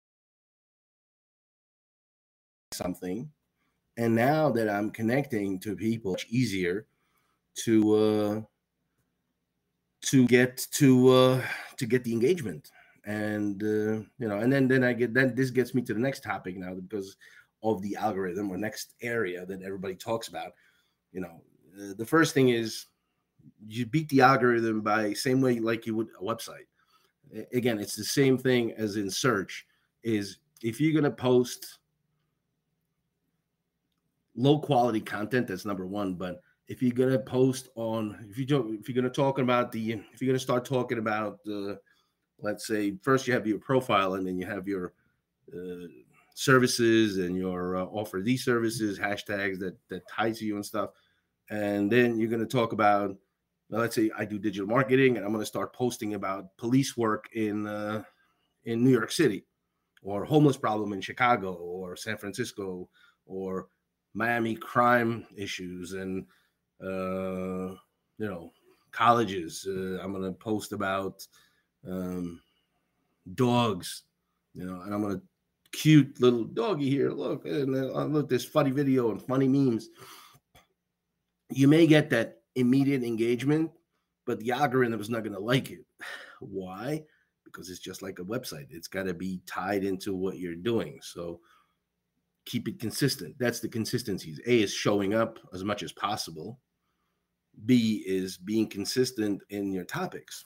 [SPEAKER 1] something. And now that I'm connecting to people, it's easier to uh, to get to uh, to get the engagement. And uh, you know, and then then I get then this gets me to the next topic now, because of the algorithm, or next area that everybody talks about. You know, uh, the first thing is you beat the algorithm by same way like you would a website. Again, it's the same thing as in search. Is if you're gonna post low quality content, that's number one. But if you're gonna post on, if you don't, if you're gonna talk about the, if you're gonna start talking about, uh, let's say first you have your profile and then you have your uh, services and your uh, offer these services, hashtags that that tie to you and stuff, and then you're gonna talk about, well, let's say I do digital marketing and I'm gonna start posting about police work in uh, in New York City, or homeless problem in Chicago or San Francisco, or Miami crime issues, and uh, you know, colleges. Uh, I'm gonna post about um, dogs, you know, and I'm gonna cute little doggy here. Look, and uh, look, this funny video and funny memes. You may get that immediate engagement, but the algorithm is not gonna like it. Why? Because it's just like a website. It's got to be tied into what you're doing. So keep it consistent. That's the consistencies. A is showing up as much as possible. B is being consistent in your topics.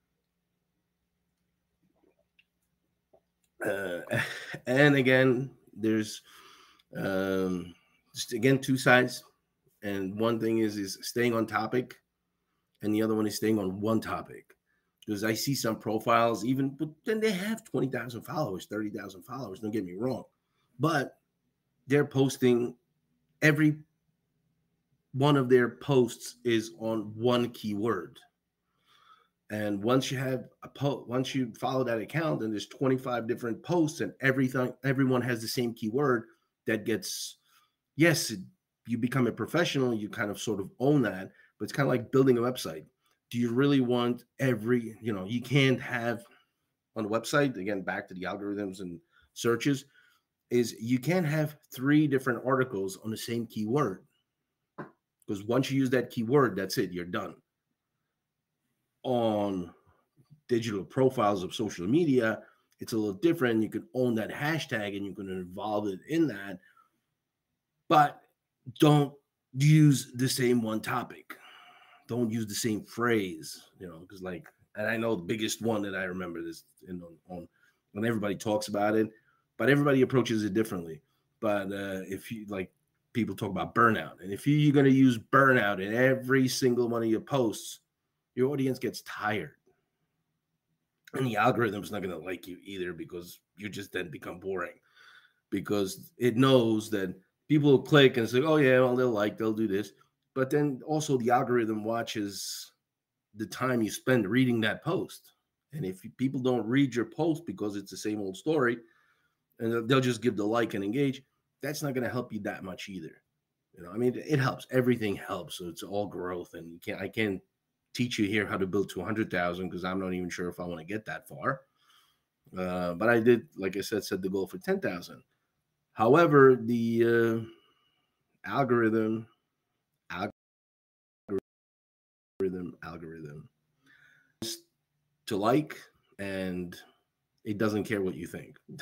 [SPEAKER 1] Uh, and again, there's um, just again two sides. And one thing is is staying on topic, and the other one is staying on one topic. Because I see some profiles, even, but then they have twenty thousand followers, thirty thousand followers. Don't get me wrong, but they're posting, every one of their posts is on one keyword. And once you have a post, once you follow that account, and there's twenty-five different posts, and everything, everyone has the same keyword, that gets, yes, it, you become a professional, you kind of sort of own that, but it's kind of like building a website. Do you really want every, you know, you can't have on a website, again, back to the algorithms and searches, is you can't have three different articles on the same keyword, because once you use that keyword, that's it, you're done. On digital profiles of social media, it's a little different. You can own that hashtag and you can involve it in that, but don't use the same one topic. Don't use the same phrase, you know, because like, and I know the biggest one that I remember is in on, on when everybody talks about it, but everybody approaches it differently. But uh, if you like, people talk about burnout, and if you, you're going to use burnout in every single one of your posts, your audience gets tired, and the algorithm's not going to like you either, because you just then become boring, because it knows that people will click and say, oh yeah, well, they'll like, they'll do this. But then also the algorithm watches the time you spend reading that post. And if people don't read your post because it's the same old story, and they'll just give the like and engage, that's not going to help you that much either. You know, I mean, it helps. Everything helps. So it's all growth. And you can't, I can't teach you here how to build to one hundred thousand, because I'm not even sure if I want to get that far. Uh, but I did, like I said, set the goal for ten thousand. However, the uh, algorithm, algorithm, algorithm to like, and it doesn't care what you think.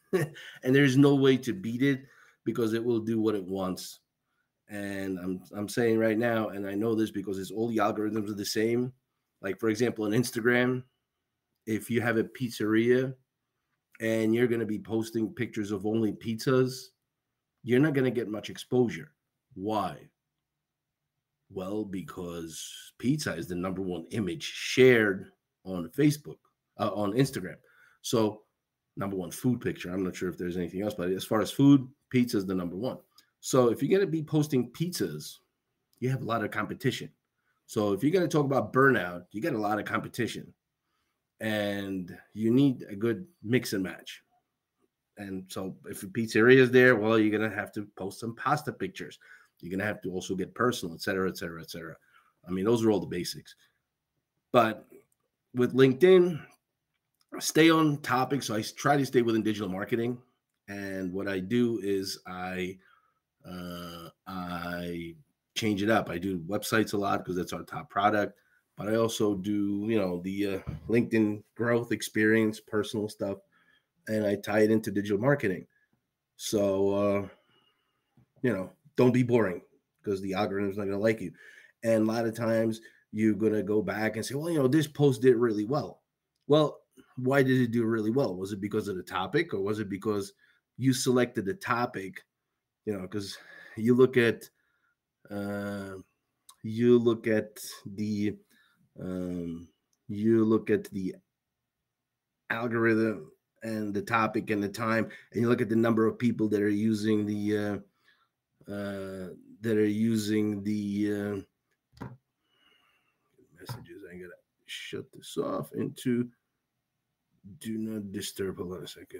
[SPEAKER 1] and there's no way to beat it because it will do what it wants. And I'm I'm saying right now, and I know this because it's all the algorithms are the same. Like for example, on Instagram, if you have a pizzeria and you're going to be posting pictures of only pizzas, you're not going to get much exposure. Why? Well, because pizza is the number one image shared on Facebook, uh, on Instagram. So, number one food picture. I'm not sure if there's anything else, but as far as food, pizza is the number one. So, if you're going to be posting pizzas, you have a lot of competition. So, if you're going to talk about burnout, you get a lot of competition, and you need a good mix and match. And so, if a pizzeria is there, well, you're going to have to post some pasta pictures. You're going to have to also get personal, et cetera, et cetera, et cetera. I mean, those are all the basics. But with LinkedIn, stay on topic. So I try to stay within digital marketing. And what I do is I uh, I change it up. I do websites a lot because that's our top product. But I also do, you know, the uh, LinkedIn growth experience, personal stuff, and I tie it into digital marketing. So, uh, you know, don't be boring because the algorithm's not going to like you. And a lot of times you're going to go back and say, well, you know, this post did really well. Well, why did it do really well? Was it because of the topic, or was it because you selected the topic? You know, because you look at, uh, you look at the, um, you look at the algorithm and the topic and the time, and you look at the number of people that are using the, uh, uh, that are using the uh, messages. I gotta shut this off into do not disturb. Hold on a second.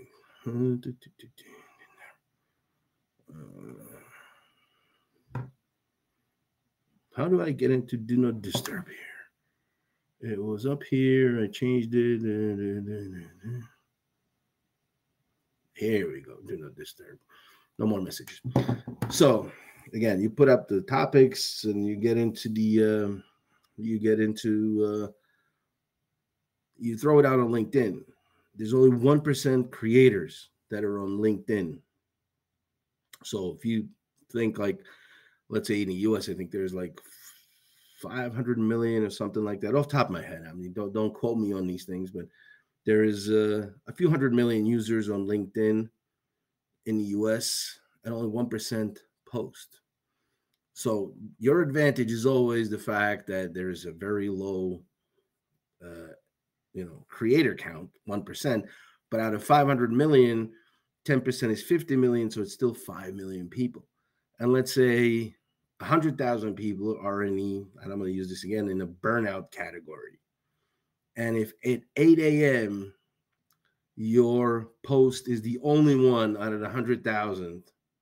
[SPEAKER 1] Uh, how do I get into do not disturb here? It was up here. I changed it. Here we go. Do not disturb. No more messages. So again, you put up the topics and you get into the, uh, you get into, uh, you throw it out on LinkedIn. There's only one percent creators that are on LinkedIn. So if you think like, let's say in the U S, I think there's like five hundred million or something like that off the top of my head. I mean, don't, don't quote me on these things, but there is uh, a few hundred million users on LinkedIn in the U S and only one percent post. So your advantage is always the fact that there is a very low, uh, you know, creator count, one percent, but out of five hundred million, ten percent is fifty million. So it's still five million people. And let's say one hundred thousand people are in the, and I'm going to use this again, in the burnout category. And if at eight a.m., your post is the only one out of the one hundred thousand,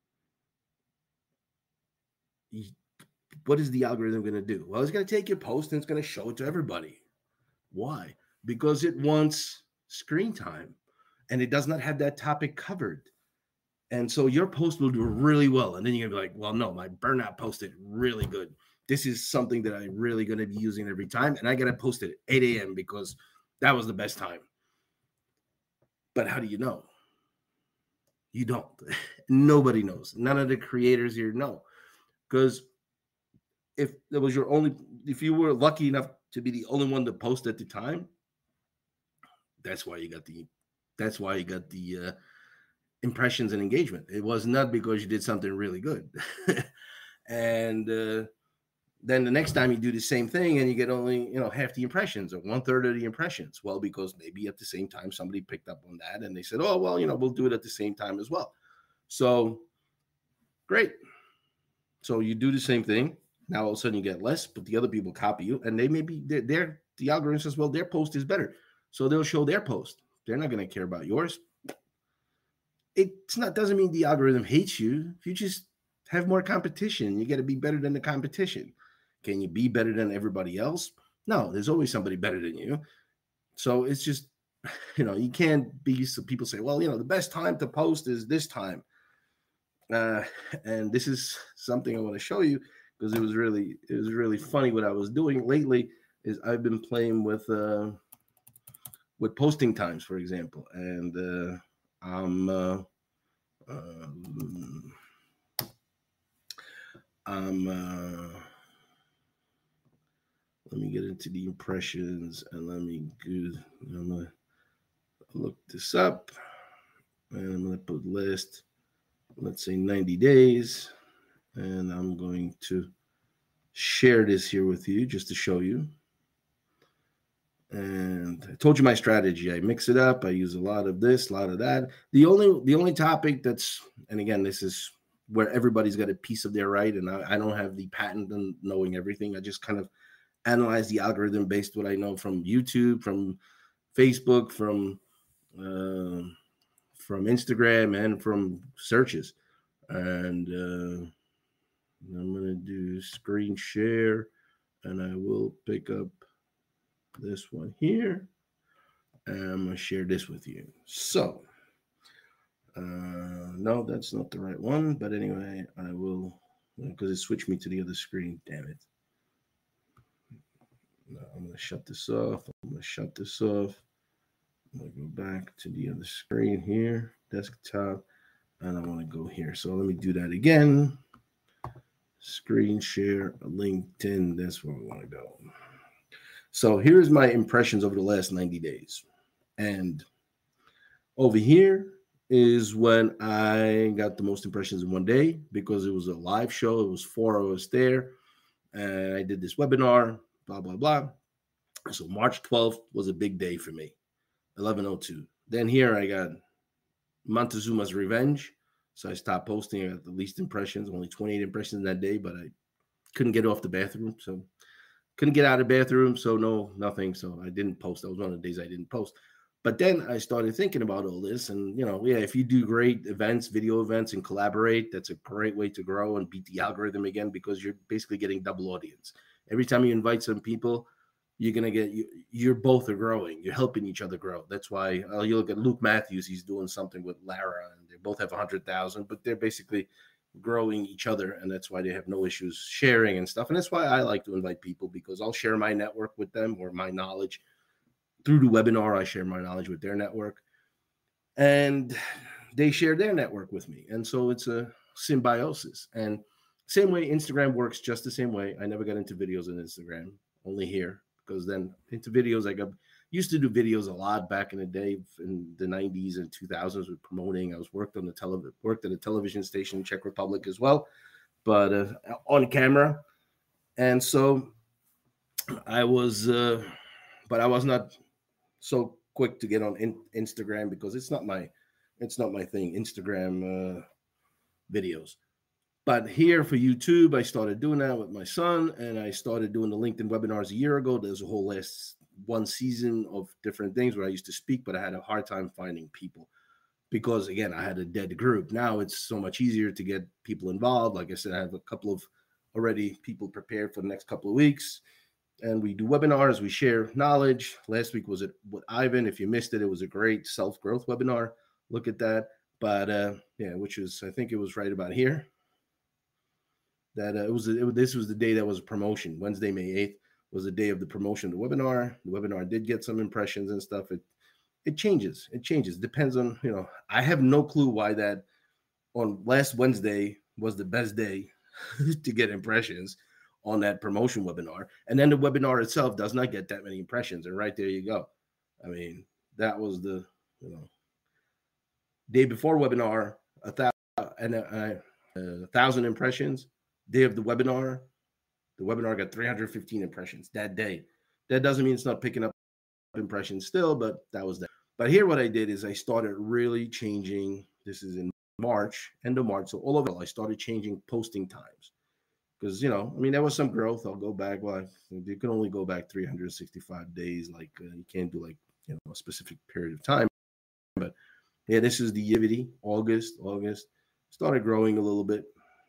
[SPEAKER 1] what is the algorithm going to do? Well, it's going to take your post and it's going to show it to everybody. Why? Because it wants screen time and it does not have that topic covered. And so your post will do really well. And then you're going to be like, well, no, my burnout post did really good. This is something that I'm really going to be using every time. And I got to post it at eight a.m. because that was the best time. But how do you know? You don't. Nobody knows. None of the creators here know. Because if that was your only, if you were lucky enough to be the only one to post at the time, that's why you got the, that's why you got the uh, impressions and engagement. It was not because you did something really good. And uh, then the next time you do the same thing and you get only, you know, half the impressions or one third of the impressions. Well, because maybe at the same time somebody picked up on that and they said, oh, well, you know, we'll do it at the same time as well. So great. So you do the same thing. Now all of a sudden you get less, but the other people copy you and they may be, they're, they're the algorithm says, well, their post is better. So they'll show their post. They're not going to care about yours. It's not, doesn't mean the algorithm hates you. If you just have more competition, you got to be better than the competition. Can you be better than everybody else? No, there's always somebody better than you. So it's just, you know, you can't be, so people say, well, you know, the best time to post is this time. Uh, and this is something I want to show you because it was really, it was really funny what I was doing lately is I've been playing with, uh, with posting times, for example. And uh, I'm uh, um, I'm uh, let me get into the impressions and let me go. I'm gonna look this up and I'm gonna put list, let's say ninety days, and I'm going to share this here with you just to show you. And I told you my strategy. I mix it up. I use a lot of this, a lot of that. The only the only topic that's, and again, this is where everybody's got a piece of their right, and I, I don't have the patent on knowing everything. I just kind of analyze the algorithm based what I know from YouTube, from Facebook, from uh, from Instagram, and from searches. And uh, I'm gonna do screen share, and I will pick up this one here, and I'm gonna share this with you. So, uh, no, that's not the right one, but anyway, I will, because it switched me to the other screen. Damn it! No, I'm gonna shut this off. I'm gonna shut this off. I'm gonna go back to the other screen here, desktop, and I want to go here. So let me do that again. Screen share, LinkedIn. That's where we want to go. So here's my impressions over the last ninety days. And over here is when I got the most impressions in one day because it was a live show. It was four of us there. And I did this webinar, blah, blah, blah. So March twelfth was a big day for me, eleven oh two. Then here I got Montezuma's Revenge. So I stopped posting at the least impressions, only twenty-eight impressions that day, but I couldn't get off the bathroom. So couldn't get out of the bathroom. So no, nothing. So I didn't post. That was one of the days I didn't post. But then I started thinking about all this. And, you know, yeah, if you do great events, video events, and collaborate, that's a great way to grow and beat the algorithm again, because you're basically getting double audience. Every time you invite some people, you're going to get, you, you're both are growing. You're helping each other grow. That's why uh, you look at Luke Matthews. He's doing something with Lara, and they both have one hundred thousand, but they're basically growing each other, and that's why they have no issues sharing and stuff. And that's why I like to invite people, because I'll share my network with them, or my knowledge through the webinar. I share my knowledge with their network, and they share their network with me, and so it's a symbiosis. And same way Instagram works, just the same way. I never got into videos on Instagram, only here, because then into videos I got used to do videos a lot back in the day, in the nineties and two thousands, with promoting. I was worked on the television, worked at a television station in Czech Republic as well, but uh, on camera. And so I was, uh, but I was not so quick to get on in, Instagram, because it's not my, it's not my thing, Instagram uh, videos. But here for YouTube, I started doing that with my son, and I started doing the LinkedIn webinars a year ago. There's a whole last one season of different things where I used to speak, but I had a hard time finding people because, again, I had a dead group. Now it's so much easier to get people involved. Like I said, I have a couple of already people prepared for the next couple of weeks, and we do webinars. We share knowledge. Last week was it with Ivan. If you missed it, it was a great self-growth webinar. Look at that. But uh, yeah, which is, I think it was right about here. That uh, it was, it, this was the day that was a promotion. Wednesday, May eighth was the day of the promotion of the webinar. The webinar did get some impressions and stuff. It it changes. It changes. Depends on, you know, I have no clue why that on last Wednesday was the best day to get impressions on that promotion webinar. And then the webinar itself does not get that many impressions. And right there you go. I mean, that was the, you know, day before webinar, a thousand, and a, a thousand impressions. Day of the webinar, the webinar got three hundred fifteen impressions that day. That doesn't mean it's not picking up impressions still, but that was that. But here what I did is I started really changing. This is in March, end of March. So all over, I started changing posting times. Because, you know, I mean, there was some growth. I'll go back. Well, you can only go back three hundred sixty-five days. Like, uh, you can't do, like, you know, a specific period of time. But, yeah, this is the activity, August, August. Started growing a little bit.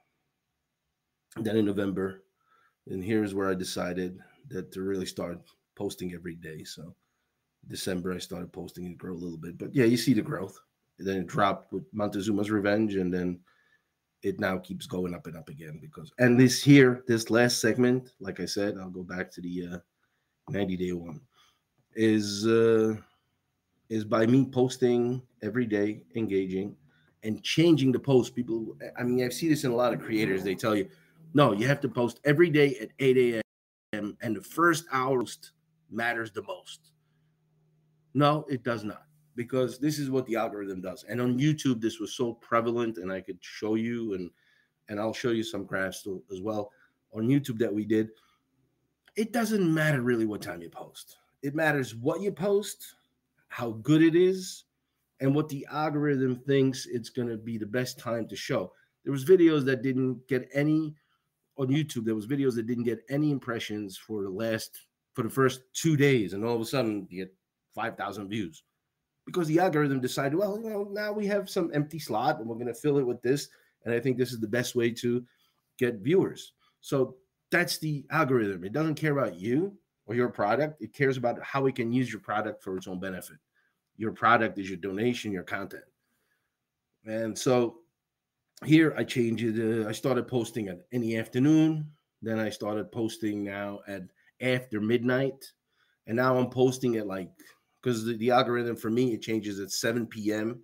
[SPEAKER 1] Then in November, and here's where I decided that to really start posting every day. So December, I started posting and grow a little bit. But, yeah, you see the growth. And then it dropped with Montezuma's Revenge, and then it now keeps going up and up again. Because and this here, this last segment, like I said, I'll go back to the uh, ninety-day one, is uh, is by me posting every day, engaging, and changing the post. People, I mean, I see this in a lot of creators. They tell you, no, you have to post every day at eight a.m. and the first hour matters the most. No, it does not, because this is what the algorithm does. And on YouTube, this was so prevalent, and I could show you, and and I'll show you some graphs as well on YouTube that we did. It doesn't matter really what time you post. It matters what you post, how good it is, and what the algorithm thinks it's going to be the best time to show. There was videos that didn't get any on YouTube. There was videos that didn't get any impressions for the last for the first two days, and all of a sudden you get five thousand views because the algorithm decided, well, you know, now we have some empty slot and we're going to fill it with this, and I think this is the best way to get viewers. So that's the algorithm. It doesn't care about you or your product. It cares about how it can use your product for its own benefit. Your product is your donation, your content. And so here I changed it. Uh, I started posting at in the afternoon. Then I started posting now at after midnight. And now I'm posting at like, because the, the algorithm for me, it changes at seven p.m.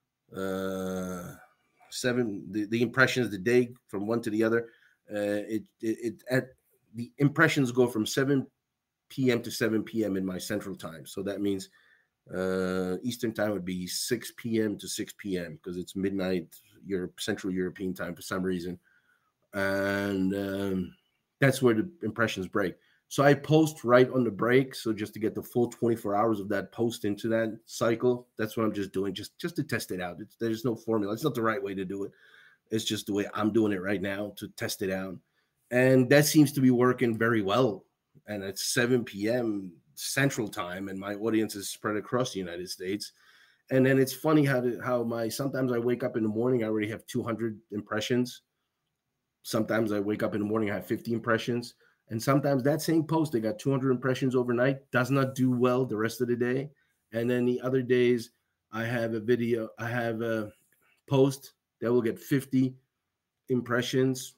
[SPEAKER 1] Uh, seven, the, the impressions, the day from one to the other. Uh, it, it, it at the impressions go from seven p.m. to seven p.m. in my central time. So that means uh, Eastern time would be six p.m. to six p.m. because it's midnight Europe, Central European time for some reason. And um, that's where the impressions break. So I post right on the break. So just to get the full twenty-four hours of that post into that cycle, that's what I'm just doing, just, just to test it out. It's, there's no formula. It's not the right way to do it. It's just the way I'm doing it right now to test it out. And that seems to be working very well. And it's seven p.m. Central time, and my audience is spread across the United States. And then it's funny how to, how my, sometimes I wake up in the morning, I already have two hundred impressions. Sometimes I wake up in the morning, I have fifty impressions. And sometimes that same post, they got two hundred impressions overnight, does not do well the rest of the day. And then the other days, I have a video, I have a post that will get fifty impressions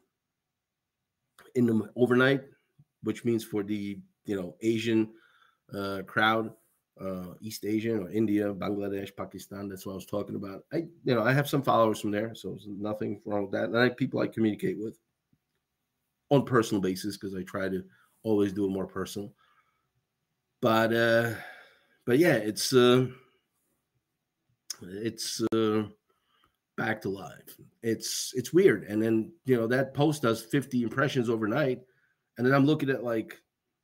[SPEAKER 1] in the overnight, which means for the, you know, Asian uh, crowd, uh, East Asian or India, Bangladesh, Pakistan. That's what I was talking about. I, you know, I have some followers from there, so there's nothing wrong with that. And I have people I communicate with on personal basis because I try to always do it more personal. But uh, but yeah, it's uh, it's uh, back to life. It's it's weird. And then, you know, that post does fifty impressions overnight, and then I'm looking at like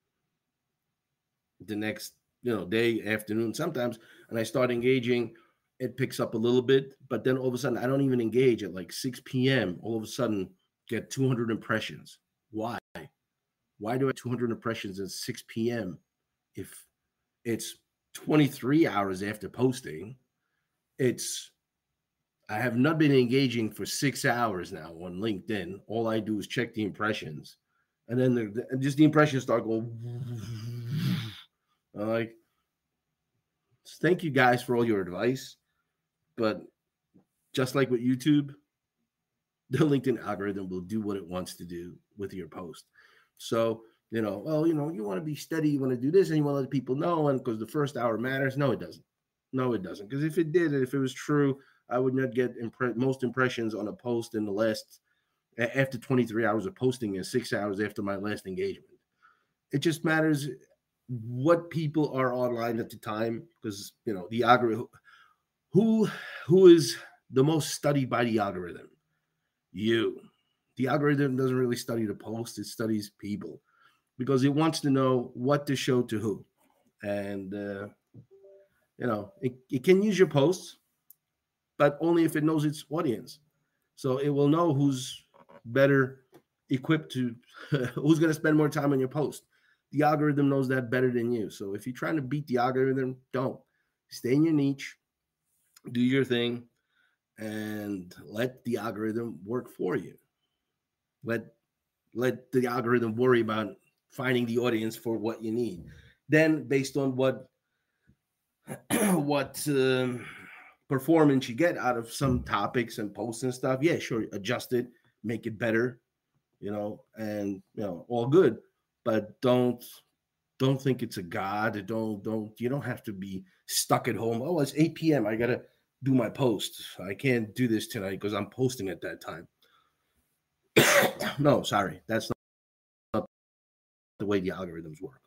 [SPEAKER 1] the next, you know, day, afternoon, sometimes, and I start engaging. It picks up a little bit, but then all of a sudden, I don't even engage at like six p.m. All of a sudden, get two hundred impressions. Why? Why do I have two hundred impressions at six p.m. if it's twenty-three hours after posting? It's, I have not been engaging for six hours now on LinkedIn. All I do is check the impressions, and then the, the, just the impressions start going. I'm like, thank you guys for all your advice, but just like with YouTube, the LinkedIn algorithm will do what it wants to do with your post. So, you know, well, you know, you want to be steady, you want to do this, and you want to let people know, and because the first hour matters. No, it doesn't. No, it doesn't. Because if it did, if it was true, I would not get impre- most impressions on a post in the last, after twenty-three hours of posting and six hours after my last engagement. It just matters what people are online at the time, because, you know, the algorithm, who who is the most studied by the algorithm? You. The algorithm doesn't really study the post, it studies people, because it wants to know what to show to who. And uh, you know, it, it can use your posts, but only if it knows its audience. So it will know who's better equipped to, who's going to spend more time on your post. The algorithm knows that better than you. So if you're trying to beat the algorithm, don't. Stay in your niche, do your thing, and let the algorithm work for you. Let let the algorithm worry about finding the audience for what you need. Then, based on what what um, performance you get out of some topics and posts and stuff, yeah, sure, adjust it, make it better, you know, and, you know, all good. But don't Don't think it's a god. Don't don't you don't have to be stuck at home. Oh, it's eight p.m. I gotta do my post. I can't do this tonight because I'm posting at that time. No, sorry, that's not, not the way the algorithms work.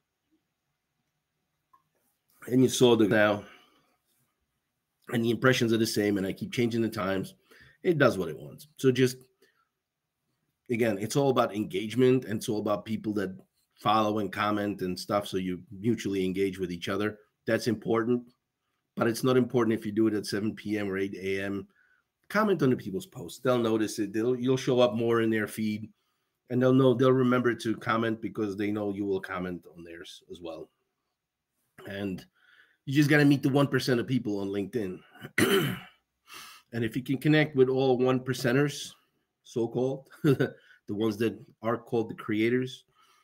[SPEAKER 1] And you saw the now, and the impressions are the same, and I keep changing the times. It does what it wants. So just again, it's all about engagement, and it's all about people that follow and comment and stuff, so you mutually engage with each other. That's important, but it's not important if you do it at seven p.m. or eight a.m. Comment on the people's posts. They'll notice it. They'll you'll show up more in their feed, and they'll know they'll remember to comment because they know you will comment on theirs as well. And you just got to meet the one percent of people on LinkedIn. And if you can connect with all one percenters, so-called, the ones that are called the creators,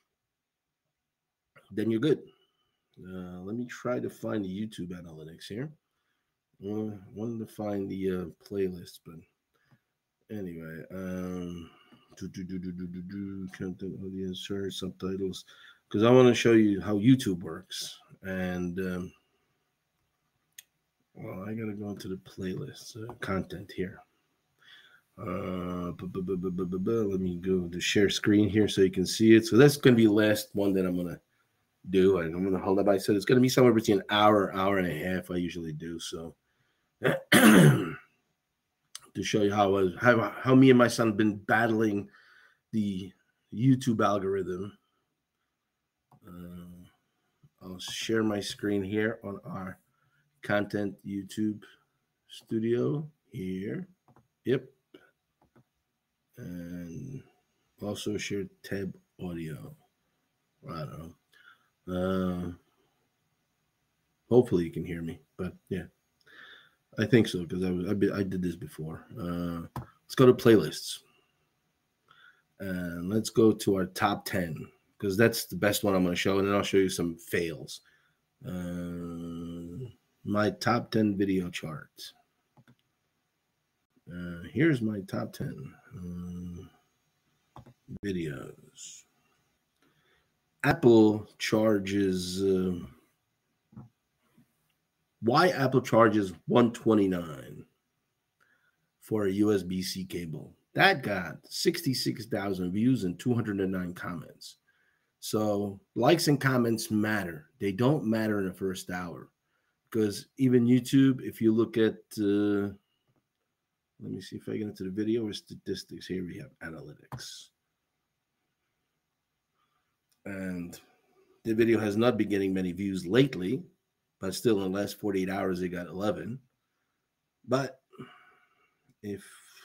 [SPEAKER 1] then you're good. Uh, let me try to find the YouTube analytics here. I uh, wanted to find the uh, playlist, but anyway, um, do, do, do, do, do, do, do, content, audience, search, subtitles, because I want to show you how YouTube works. And um, well, I gotta go into the playlist uh, content here. Uh, bu- bu- bu- bu- bu- bu- bu- let me go to share screen here so you can see it. So that's gonna be the last one that I'm gonna do. I'm gonna hold up. I said it's gonna be somewhere between an hour, hour and a half. I usually do so to show you how I was, how how me and my son have been battling the YouTube algorithm. Uh, I'll share my screen here on our content YouTube studio here. Yep. And also share tab audio. I don't know. Uh, hopefully you can hear me, but yeah, I think so because I was I, I did this before. Uh, let's go to playlists, and let's go to our top ten because that's the best one I'm going to show, and then I'll show you some fails. Uh, my top ten video chart. Uh, here's my top ten um, videos. Apple charges. Uh, why Apple charges one twenty-nine for a U S B C cable? That got sixty-six thousand views and two hundred nine comments. So likes and comments matter. They don't matter in the first hour because even YouTube, if you look at, uh, let me see if I get into the video or statistics. Here we have analytics. And the video has not been getting many views lately, but still in the last forty-eight hours, it got eleven. But if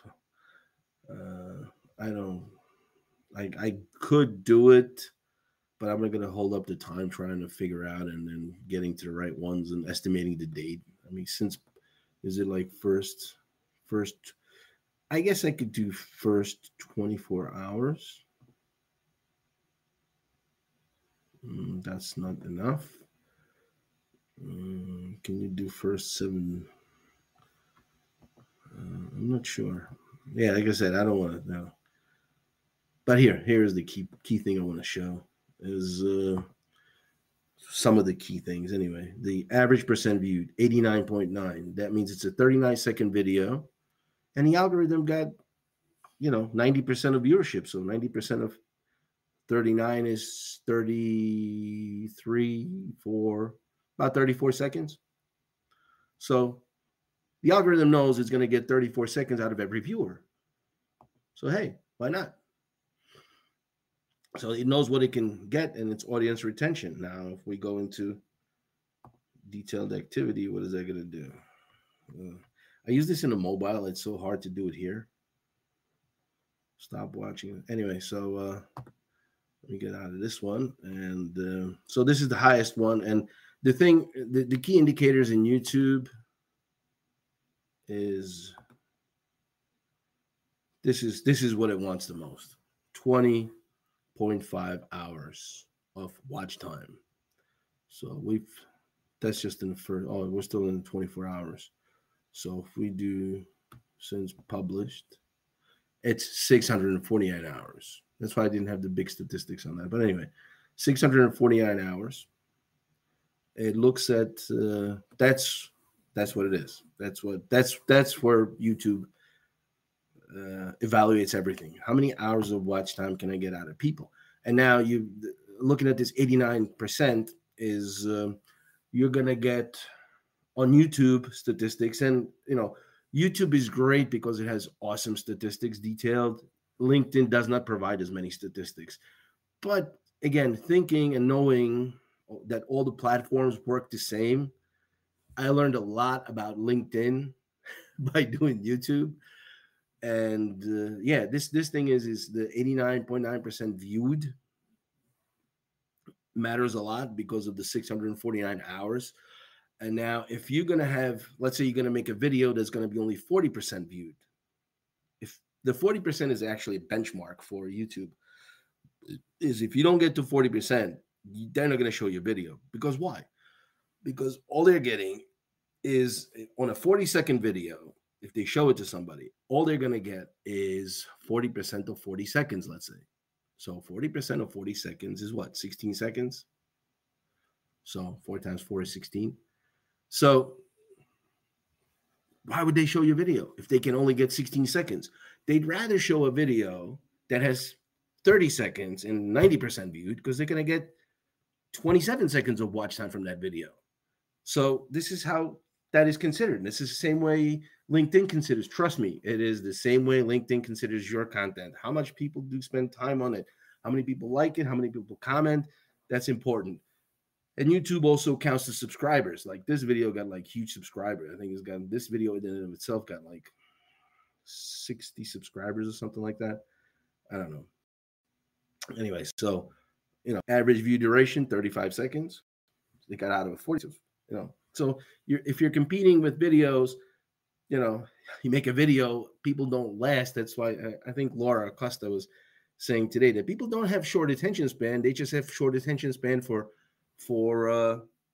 [SPEAKER 1] uh, I don't, I, I could do it, but I'm not going to hold up the time trying to figure out and then getting to the right ones and estimating the date. I mean, since, is it like first, first, I guess I could do first twenty-four hours. Mm, that's not enough. Mm, can you do first seven? Uh, I'm not sure. Yeah, like I said, I don't want to know. But here, here is the key key thing I want to show is uh, some of the key things. Anyway, the average percent viewed, eighty-nine point nine. That means it's a thirty-nine second video, and the algorithm got, you know, ninety percent of viewership. So ninety percent of thirty-nine is thirty-three, four, about thirty-four seconds. So the algorithm knows it's going to get thirty-four seconds out of every viewer. So, hey, why not? So it knows what it can get and its audience retention. Now, if we go into detailed activity, what is that going to do? Uh, I use this in a mobile. It's so hard to do it here. Stop watching. Anyway, so uh, let me get out of this one. And uh, so this is the highest one. And the thing, the, the key indicators in YouTube is this is this is what it wants the most. twenty point five hours of watch time. So we've that's just in the first, oh, we're still in twenty-four hours. So if we do since published, it's six hundred forty-eight hours. That's why I didn't have the big statistics on that. But anyway, six hundred forty-nine hours. It looks at uh, that's that's what it is. That's what that's that's where YouTube uh, evaluates everything. How many hours of watch time can I get out of people? And now you looking at this eighty-nine percent is uh, you're gonna get on YouTube statistics, and you know YouTube is great because it has awesome statistics, detailed. LinkedIn does not provide as many statistics, but again, thinking and knowing that all the platforms work the same, I learned a lot about LinkedIn by doing YouTube. And uh, yeah, this this thing is is the eighty-nine point nine percent viewed matters a lot because of the six hundred forty-nine hours. And now if you're going to have, let's say you're going to make a video that's going to be only forty percent viewed, if the forty percent is actually a benchmark for YouTube, is if you don't get to forty percent, they're not going to show your video. Because why? Because all they're getting is on a forty second video, if they show it to somebody, all they're going to get is forty percent of forty seconds, let's say. So forty percent of forty seconds is what? sixteen seconds? So four times four is sixteen. So why would they show your video if they can only get sixteen seconds? They'd rather show a video that has thirty seconds and ninety percent viewed because they're going to get twenty-seven seconds of watch time from that video. So this is how that is considered. This is the same way LinkedIn considers. Trust me, it is the same way LinkedIn considers your content. How much people do spend time on it? How many people like it? How many people comment? That's important. And YouTube also counts the subscribers. Like this video got like huge subscribers. I think it's got this video in and of itself got like sixty subscribers or something like that. I don't know. Anyway, so you know, average view duration thirty-five seconds. They got out of a forty. You know, so you're if you're competing with videos, you know, you make a video, people don't last. That's why I, I think Laura Acosta was saying today that people don't have short attention span. They just have short attention span for for uh,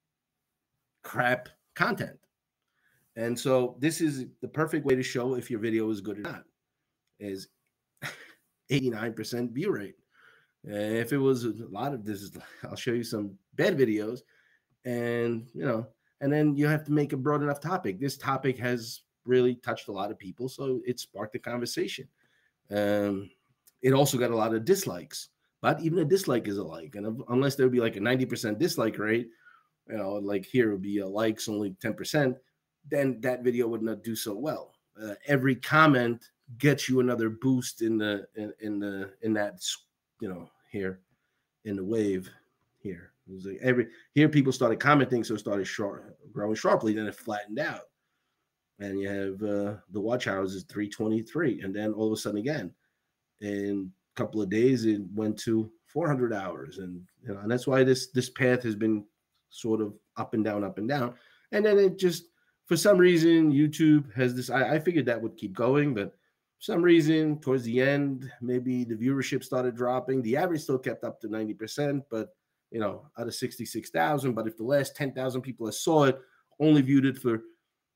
[SPEAKER 1] crap content. And so this is the perfect way to show if your video is good or not, is eighty-nine percent view rate. And if it was a lot of this, I'll show you some bad videos, and you know, and then you have to make a broad enough topic. This topic has really touched a lot of people, so it sparked a conversation. Um, it also got a lot of dislikes, but even a dislike is a like, and unless there would be like a ninety percent dislike rate, you know, like here would be a likes only ten percent, then that video would not do so well. Uh, every comment gets you another boost in the in, in the in that, you know, here in the wave here. It was like every here people started commenting, so it started short, growing sharply, then it flattened out. And you have uh, the watch hours is three twenty-three, and then all of a sudden again, in a couple of days it went to four hundred hours, and you know, and that's why this this path has been sort of up and down, up and down, and then it just for some reason YouTube has this. I, I figured that would keep going, but for some reason towards the end, maybe the viewership started dropping. The average still kept up to ninety percent, but you know, out of sixty-six thousand. But if the last ten thousand people that saw it only viewed it for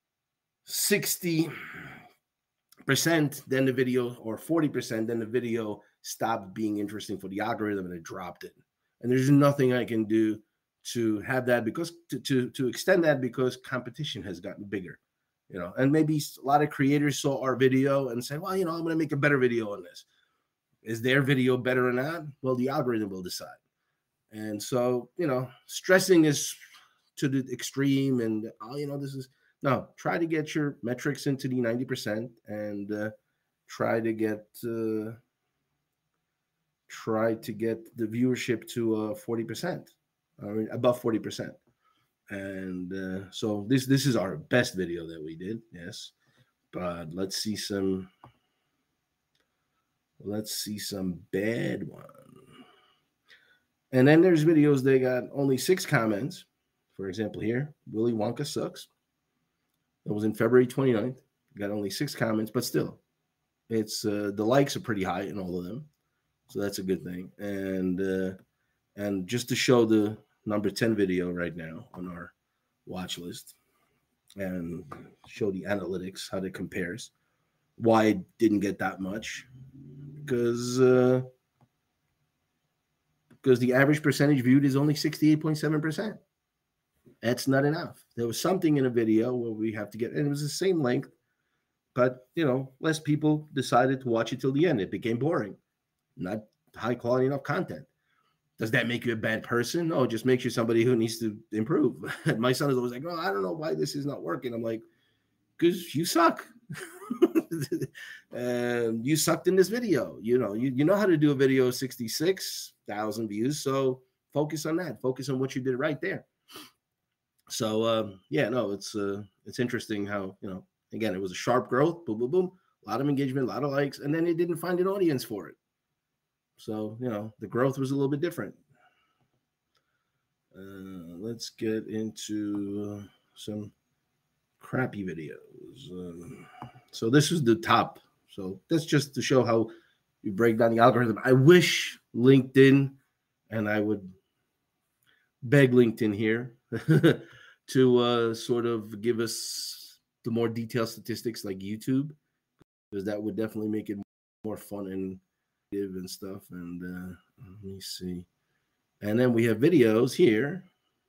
[SPEAKER 1] sixty percent, then the video, or forty percent, then the video stopped being interesting for the algorithm and it dropped it. And there's nothing I can do to have that, because to, to, to extend that, because competition has gotten bigger, you know, and maybe a lot of creators saw our video and said, well, you know, I'm going to make a better video on this. Is their video better or not? Well, the algorithm will decide. And so, you know, stressing is to the extreme, and, oh, you know, this is, no, try to get your metrics into the ninety percent, and uh, try to get uh, try to get the viewership to uh, forty percent, I mean, above forty percent. And uh, so this this is our best video that we did, yes. But let's see some let's see some bad one. And then there's videos that got only six comments. For example, here, Willy Wonka sucks. It was in February twenty-ninth. Got only six comments, but still, it's uh, the likes are pretty high in all of them, so that's a good thing. And uh, and just to show the number ten video right now on our watch list, and show the analytics, how it compares, why it didn't get that much, because uh, because the average percentage viewed is only sixty-eight point seven percent. That's not enough. There was something in a video where we have to get, and it was the same length, but, you know, less people decided to watch it till the end. It became boring, not high quality enough content. Does that make you a bad person? No, it just makes you somebody who needs to improve. My son is always like, oh, I don't know why this is not working. I'm like, because you suck. And you sucked in this video. You know, you, you know how to do a video sixty-six thousand views. So focus on that. Focus on what you did right there. So um, yeah, no, it's uh, it's interesting how, you know, again, it was a sharp growth, boom, boom, boom, a lot of engagement, a lot of likes, and then it didn't find an audience for it. So, you know, the growth was a little bit different. Uh, let's get into uh, some crappy videos. Um, so this is the top. So that's just to show how you break down the algorithm. I wish LinkedIn, and I would beg LinkedIn here to uh, sort of give us the more detailed statistics like YouTube, because that would definitely make it more fun and and stuff. And uh, let me see. And then we have videos here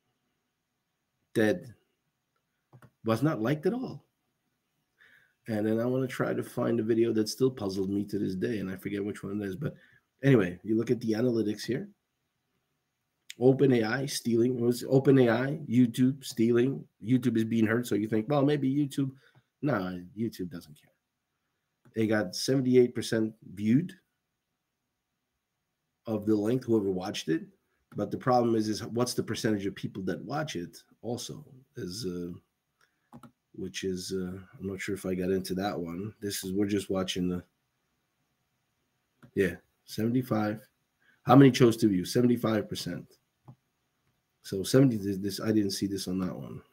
[SPEAKER 1] that was not liked at all. And then I want to try to find a video that still puzzled me to this day, and I forget which one it is. But anyway, you look at the analytics here. OpenAI stealing. It was OpenAI, YouTube stealing. YouTube is being heard, so you think, well, maybe YouTube. No, YouTube doesn't care. They got seventy-eight percent viewed of the length, whoever watched it. But the problem is, is what's the percentage of people that watch it also is, uh, which is, uh, I'm not sure if I got into that one. This is, we're just watching the, yeah, seventy-five. How many chose to view? seventy-five percent. So seventy, this, I didn't see this on that one.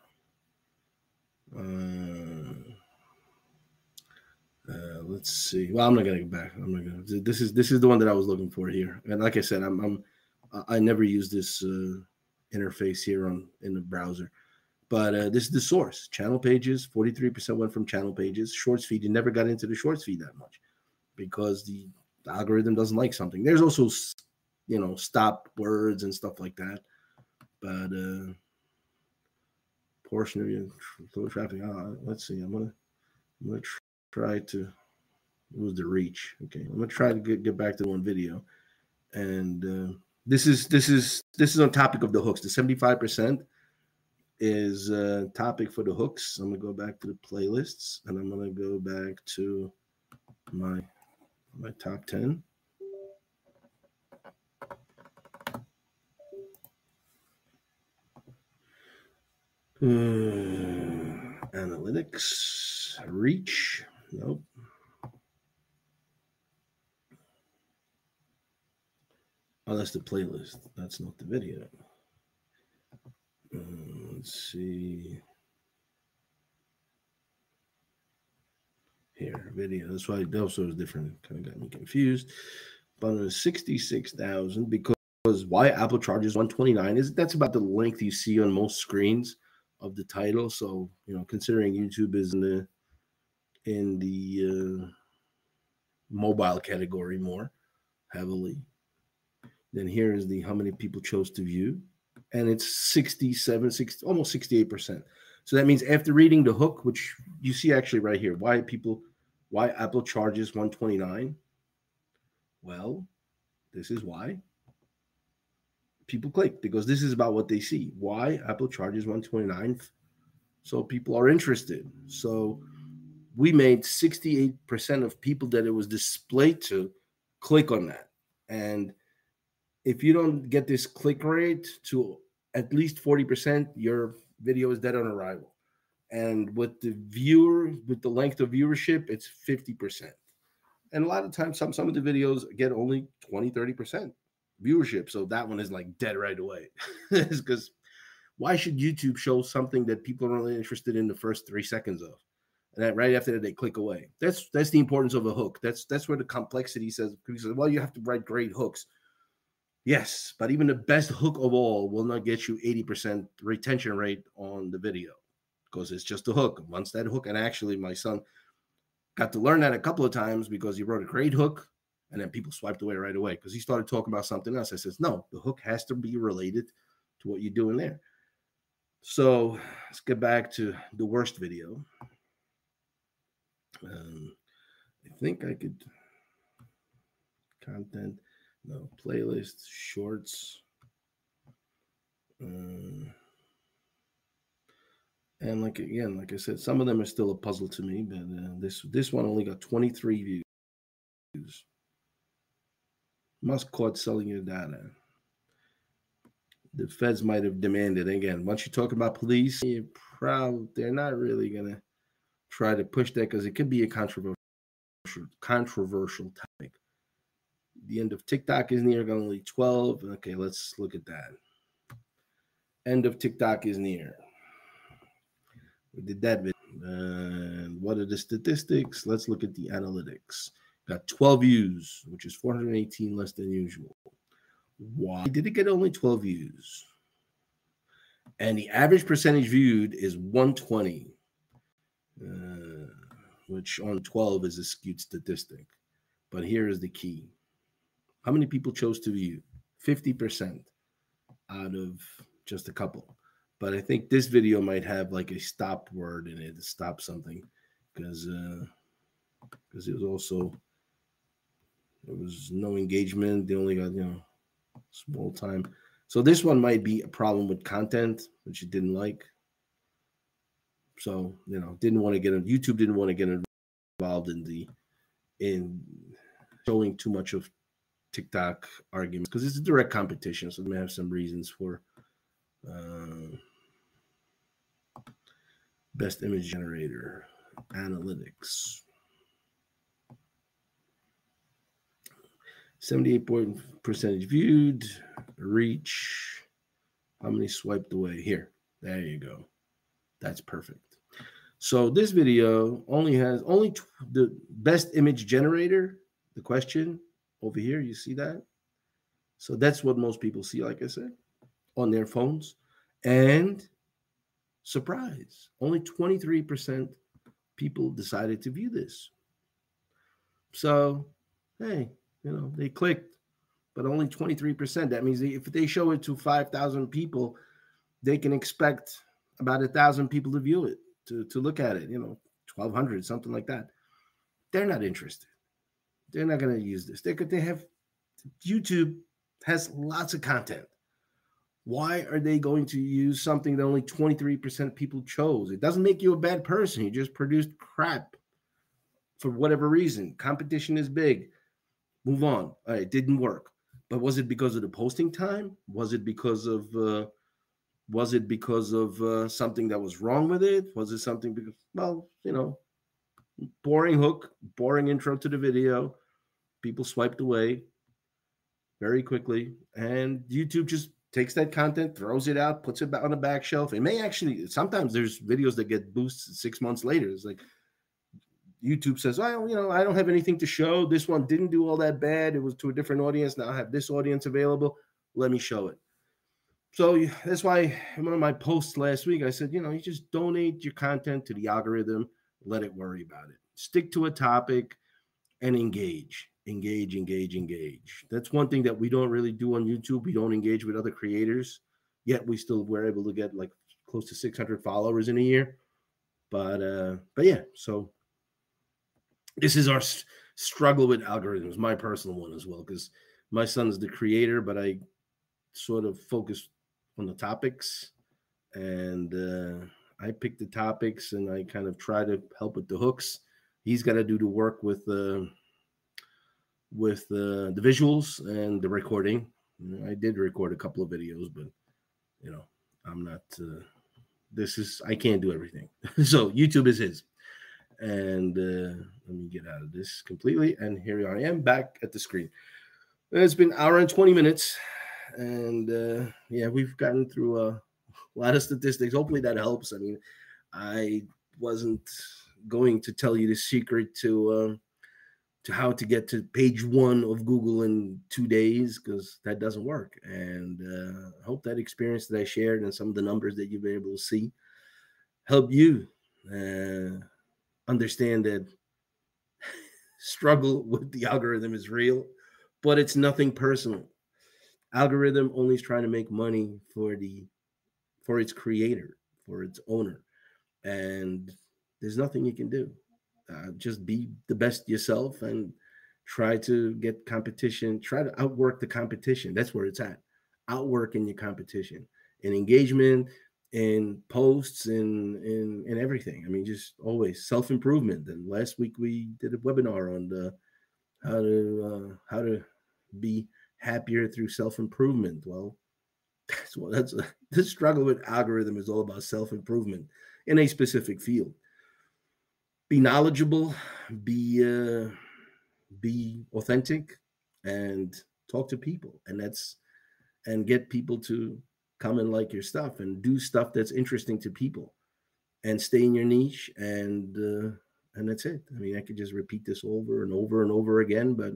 [SPEAKER 1] Uh, uh, let's see. Well, I'm not gonna go back. I'm not gonna. This is this is the one that I was looking for here. And like I said, I'm I'm I never use this uh, interface here on in the browser. But uh, this is the source. Channel pages, forty-three percent went from channel pages. Shorts feed, you never got into the shorts feed that much because the, the algorithm doesn't like something. There's also, you know, stop words and stuff like that. But uh, portion of your total traffic. Oh, let's see. I'm gonna I'm gonna try to lose the reach. Okay, I'm gonna try to get, get back to one video, and uh, this is this is this is on topic of the hooks. The seventy-five percent is a topic for the hooks. I'm gonna go back to the playlists, and I'm gonna go back to my my top ten. Uh, analytics, reach, nope. Oh, that's the playlist. That's not the video. Uh, let's see. Here, video. That's why that also is different. Kind of got me confused. But it was sixty-six thousand because why Apple charges one twenty-nine is that's about the length you see on most screens of the title. So, you know, considering YouTube is in the in the uh, mobile category more heavily, then here is the how many people chose to view, and it's sixty-seven, sixty, almost sixty-eight percent. So that means after reading the hook, which you see actually right here, why people, why Apple charges one twenty-nine. Well, this is why people click, because this is about what they see. Why Apple charges one twenty-nine, so people are interested. So we made sixty-eight percent of people that it was displayed to click on that. And if you don't get this click rate to at least forty percent, your video is dead on arrival. And with the viewer, with the length of viewership, it's fifty percent. And a lot of times, some, some of the videos get only twenty, thirty percent viewership. So that one is like dead right away. It's because why should YouTube show something that people are only interested in the first three seconds of? And that right after that, they click away. That's that's the importance of a hook. That's that's where the complexity says, well, you have to write great hooks. Yes, but even the best hook of all will not get you eighty percent retention rate on the video because it's just a hook. Once that hook, and actually my son got to learn that a couple of times because he wrote a great hook, And then people swiped away right away because he started talking about something else. I says, no, the hook has to be related to what you're doing there. So let's get back to the worst video. Um, I think I could content, no, playlist, shorts. Um, and like again, like I said, some of them are still a puzzle to me, but uh, this this one only got twenty-three views. Musk caught selling your data. The feds might have demanded. Again, once you talk about police, you're proud they're not really gonna try to push that because it could be a controversial controversial topic. The end of TikTok is near, got only twelve. Okay, let's look at that. End of TikTok is near. We did that video. And what are the statistics? Let's look at the analytics. Got twelve views, which is four hundred eighteen less than usual. Why did it get only twelve views? And the average percentage viewed is one twenty, uh, which on twelve is a skewed statistic. But here is the key. How many people chose to view? fifty percent out of just a couple. But I think this video might have like a stop word in it to stop something because uh, because it was also, there was no engagement. They only got, you know, small time. So this one might be a problem with content, which you didn't like. So, you know, didn't want to get, YouTube didn't want to get involved in the, in showing too much of TikTok arguments because it's a direct competition. So they may have some reasons for uh, best image generator, analytics. seventy-eight percent viewed, reach. How many swiped away? Here, there you go. That's perfect. So this video only has only t- the best image generator, the question over here, you see that? So that's what most people see, like I said, on their phones. And surprise, only twenty-three percent people decided to view this. So, hey, you know, they clicked, but only twenty-three percent. That means if they show it to five thousand people, they can expect about one thousand people to view it, to, to look at it, you know, twelve hundred, something like that. They're not interested. They're not going to use this. They could, they have, YouTube has lots of content. Why are they going to use something that only twenty-three percent of people chose? It doesn't make you a bad person. You just produced crap for whatever reason. Competition is big. Move on. All right, it didn't work. But was it because of the posting time? Was it because of uh, was it because of uh, something that was wrong with it? Was it something because, well, you know, boring hook, boring intro to the video. People swiped away very quickly. And YouTube just takes that content, throws it out, puts it on the back shelf. It may actually, sometimes there's videos that get boosted six months later. It's like YouTube says, well, you know, I don't have anything to show. This one didn't do all that bad. It was to a different audience. Now I have this audience available. Let me show it. So that's why in one of my posts last week, I said, you know, you just donate your content to the algorithm, let it worry about it. Stick to a topic and engage, engage, engage, engage. That's one thing that we don't really do on YouTube. We don't engage with other creators, yet we still were able to get like close to six hundred followers in a year. But, uh, but yeah, so this is our s- struggle with algorithms, my personal one as well, because my son is the creator, but I sort of focus on the topics, and uh, I pick the topics and I kind of try to help with the hooks. He's got to do the work with uh, with uh, the visuals and the recording. You know, I did record a couple of videos, but you know, I'm not. Uh, this is I can't do everything. So YouTube is his. And uh, let me get out of this completely. And here I am back at the screen. It's been an hour and twenty minutes. And uh, yeah, we've gotten through a lot of statistics. Hopefully that helps. I mean, I wasn't going to tell you the secret to uh, to how to get to page one of Google in two days because that doesn't work. And uh, I hope that experience that I shared and some of the numbers that you've been able to see help you uh, understand that struggle with the algorithm is real, but it's nothing personal. Algorithm only is trying to make money for the for its creator, for its owner, and there's nothing you can do. Uh, just be the best yourself and try to get competition. Try to outwork the competition. That's where it's at. Outworking your competition in engagement, in posts, in in in everything. I mean, just always self improvement. And last week we did a webinar on the how to uh, how to be happier through self improvement. Well, that's what that's the struggle with algorithm is all about self improvement in a specific field. Be knowledgeable, be uh, be authentic, and talk to people, and that's and get people to come and like your stuff and do stuff that's interesting to people, and stay in your niche, and uh, and that's it. I mean, I could just repeat this over and over and over again, but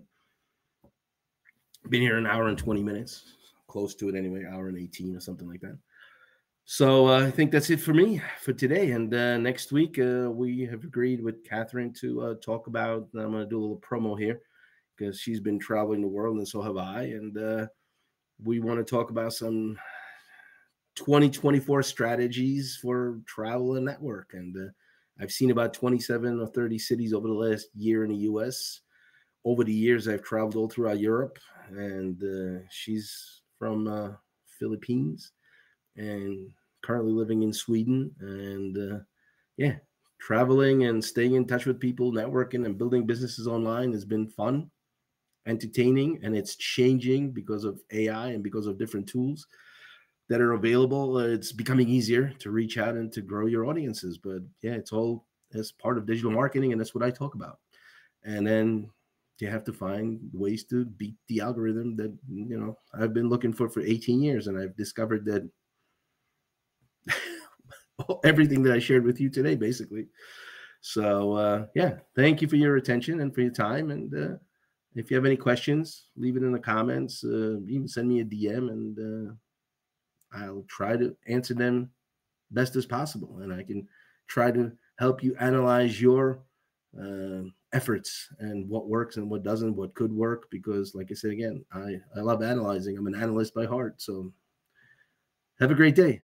[SPEAKER 1] been here an hour and twenty minutes, close to it anyway, hour and eighteen or something like that. So uh, I think that's it for me for today. And uh, next week, uh, we have agreed with Catherine to uh, talk about, I'm going to do a little promo here because she's been traveling the world and so have I. And uh, we want to talk about some twenty twenty-four strategies for travel and network. And uh, I've seen about twenty-seven or thirty cities over the last year in the U S. Over the years, I've traveled all throughout Europe, and uh, she's from uh, Philippines and currently living in Sweden. And uh, yeah, traveling and staying in touch with people, networking and building businesses online has been fun, entertaining, and it's changing because of A I and because of different tools that are available. It's becoming easier to reach out and to grow your audiences. But yeah, it's all as part of digital marketing, and that's what I talk about. And then you have to find ways to beat the algorithm that, you know, I've been looking for for eighteen years, and I've discovered that everything that I shared with you today, basically. So uh, yeah, thank you for your attention and for your time. And uh, if you have any questions, leave it in the comments. Uh, even send me a D M, and uh, I'll try to answer them best as possible. And I can try to help you analyze your uh, efforts and what works and what doesn't, what could work. Because like I said, again, I, I love analyzing. I'm an analyst by heart. So have a great day.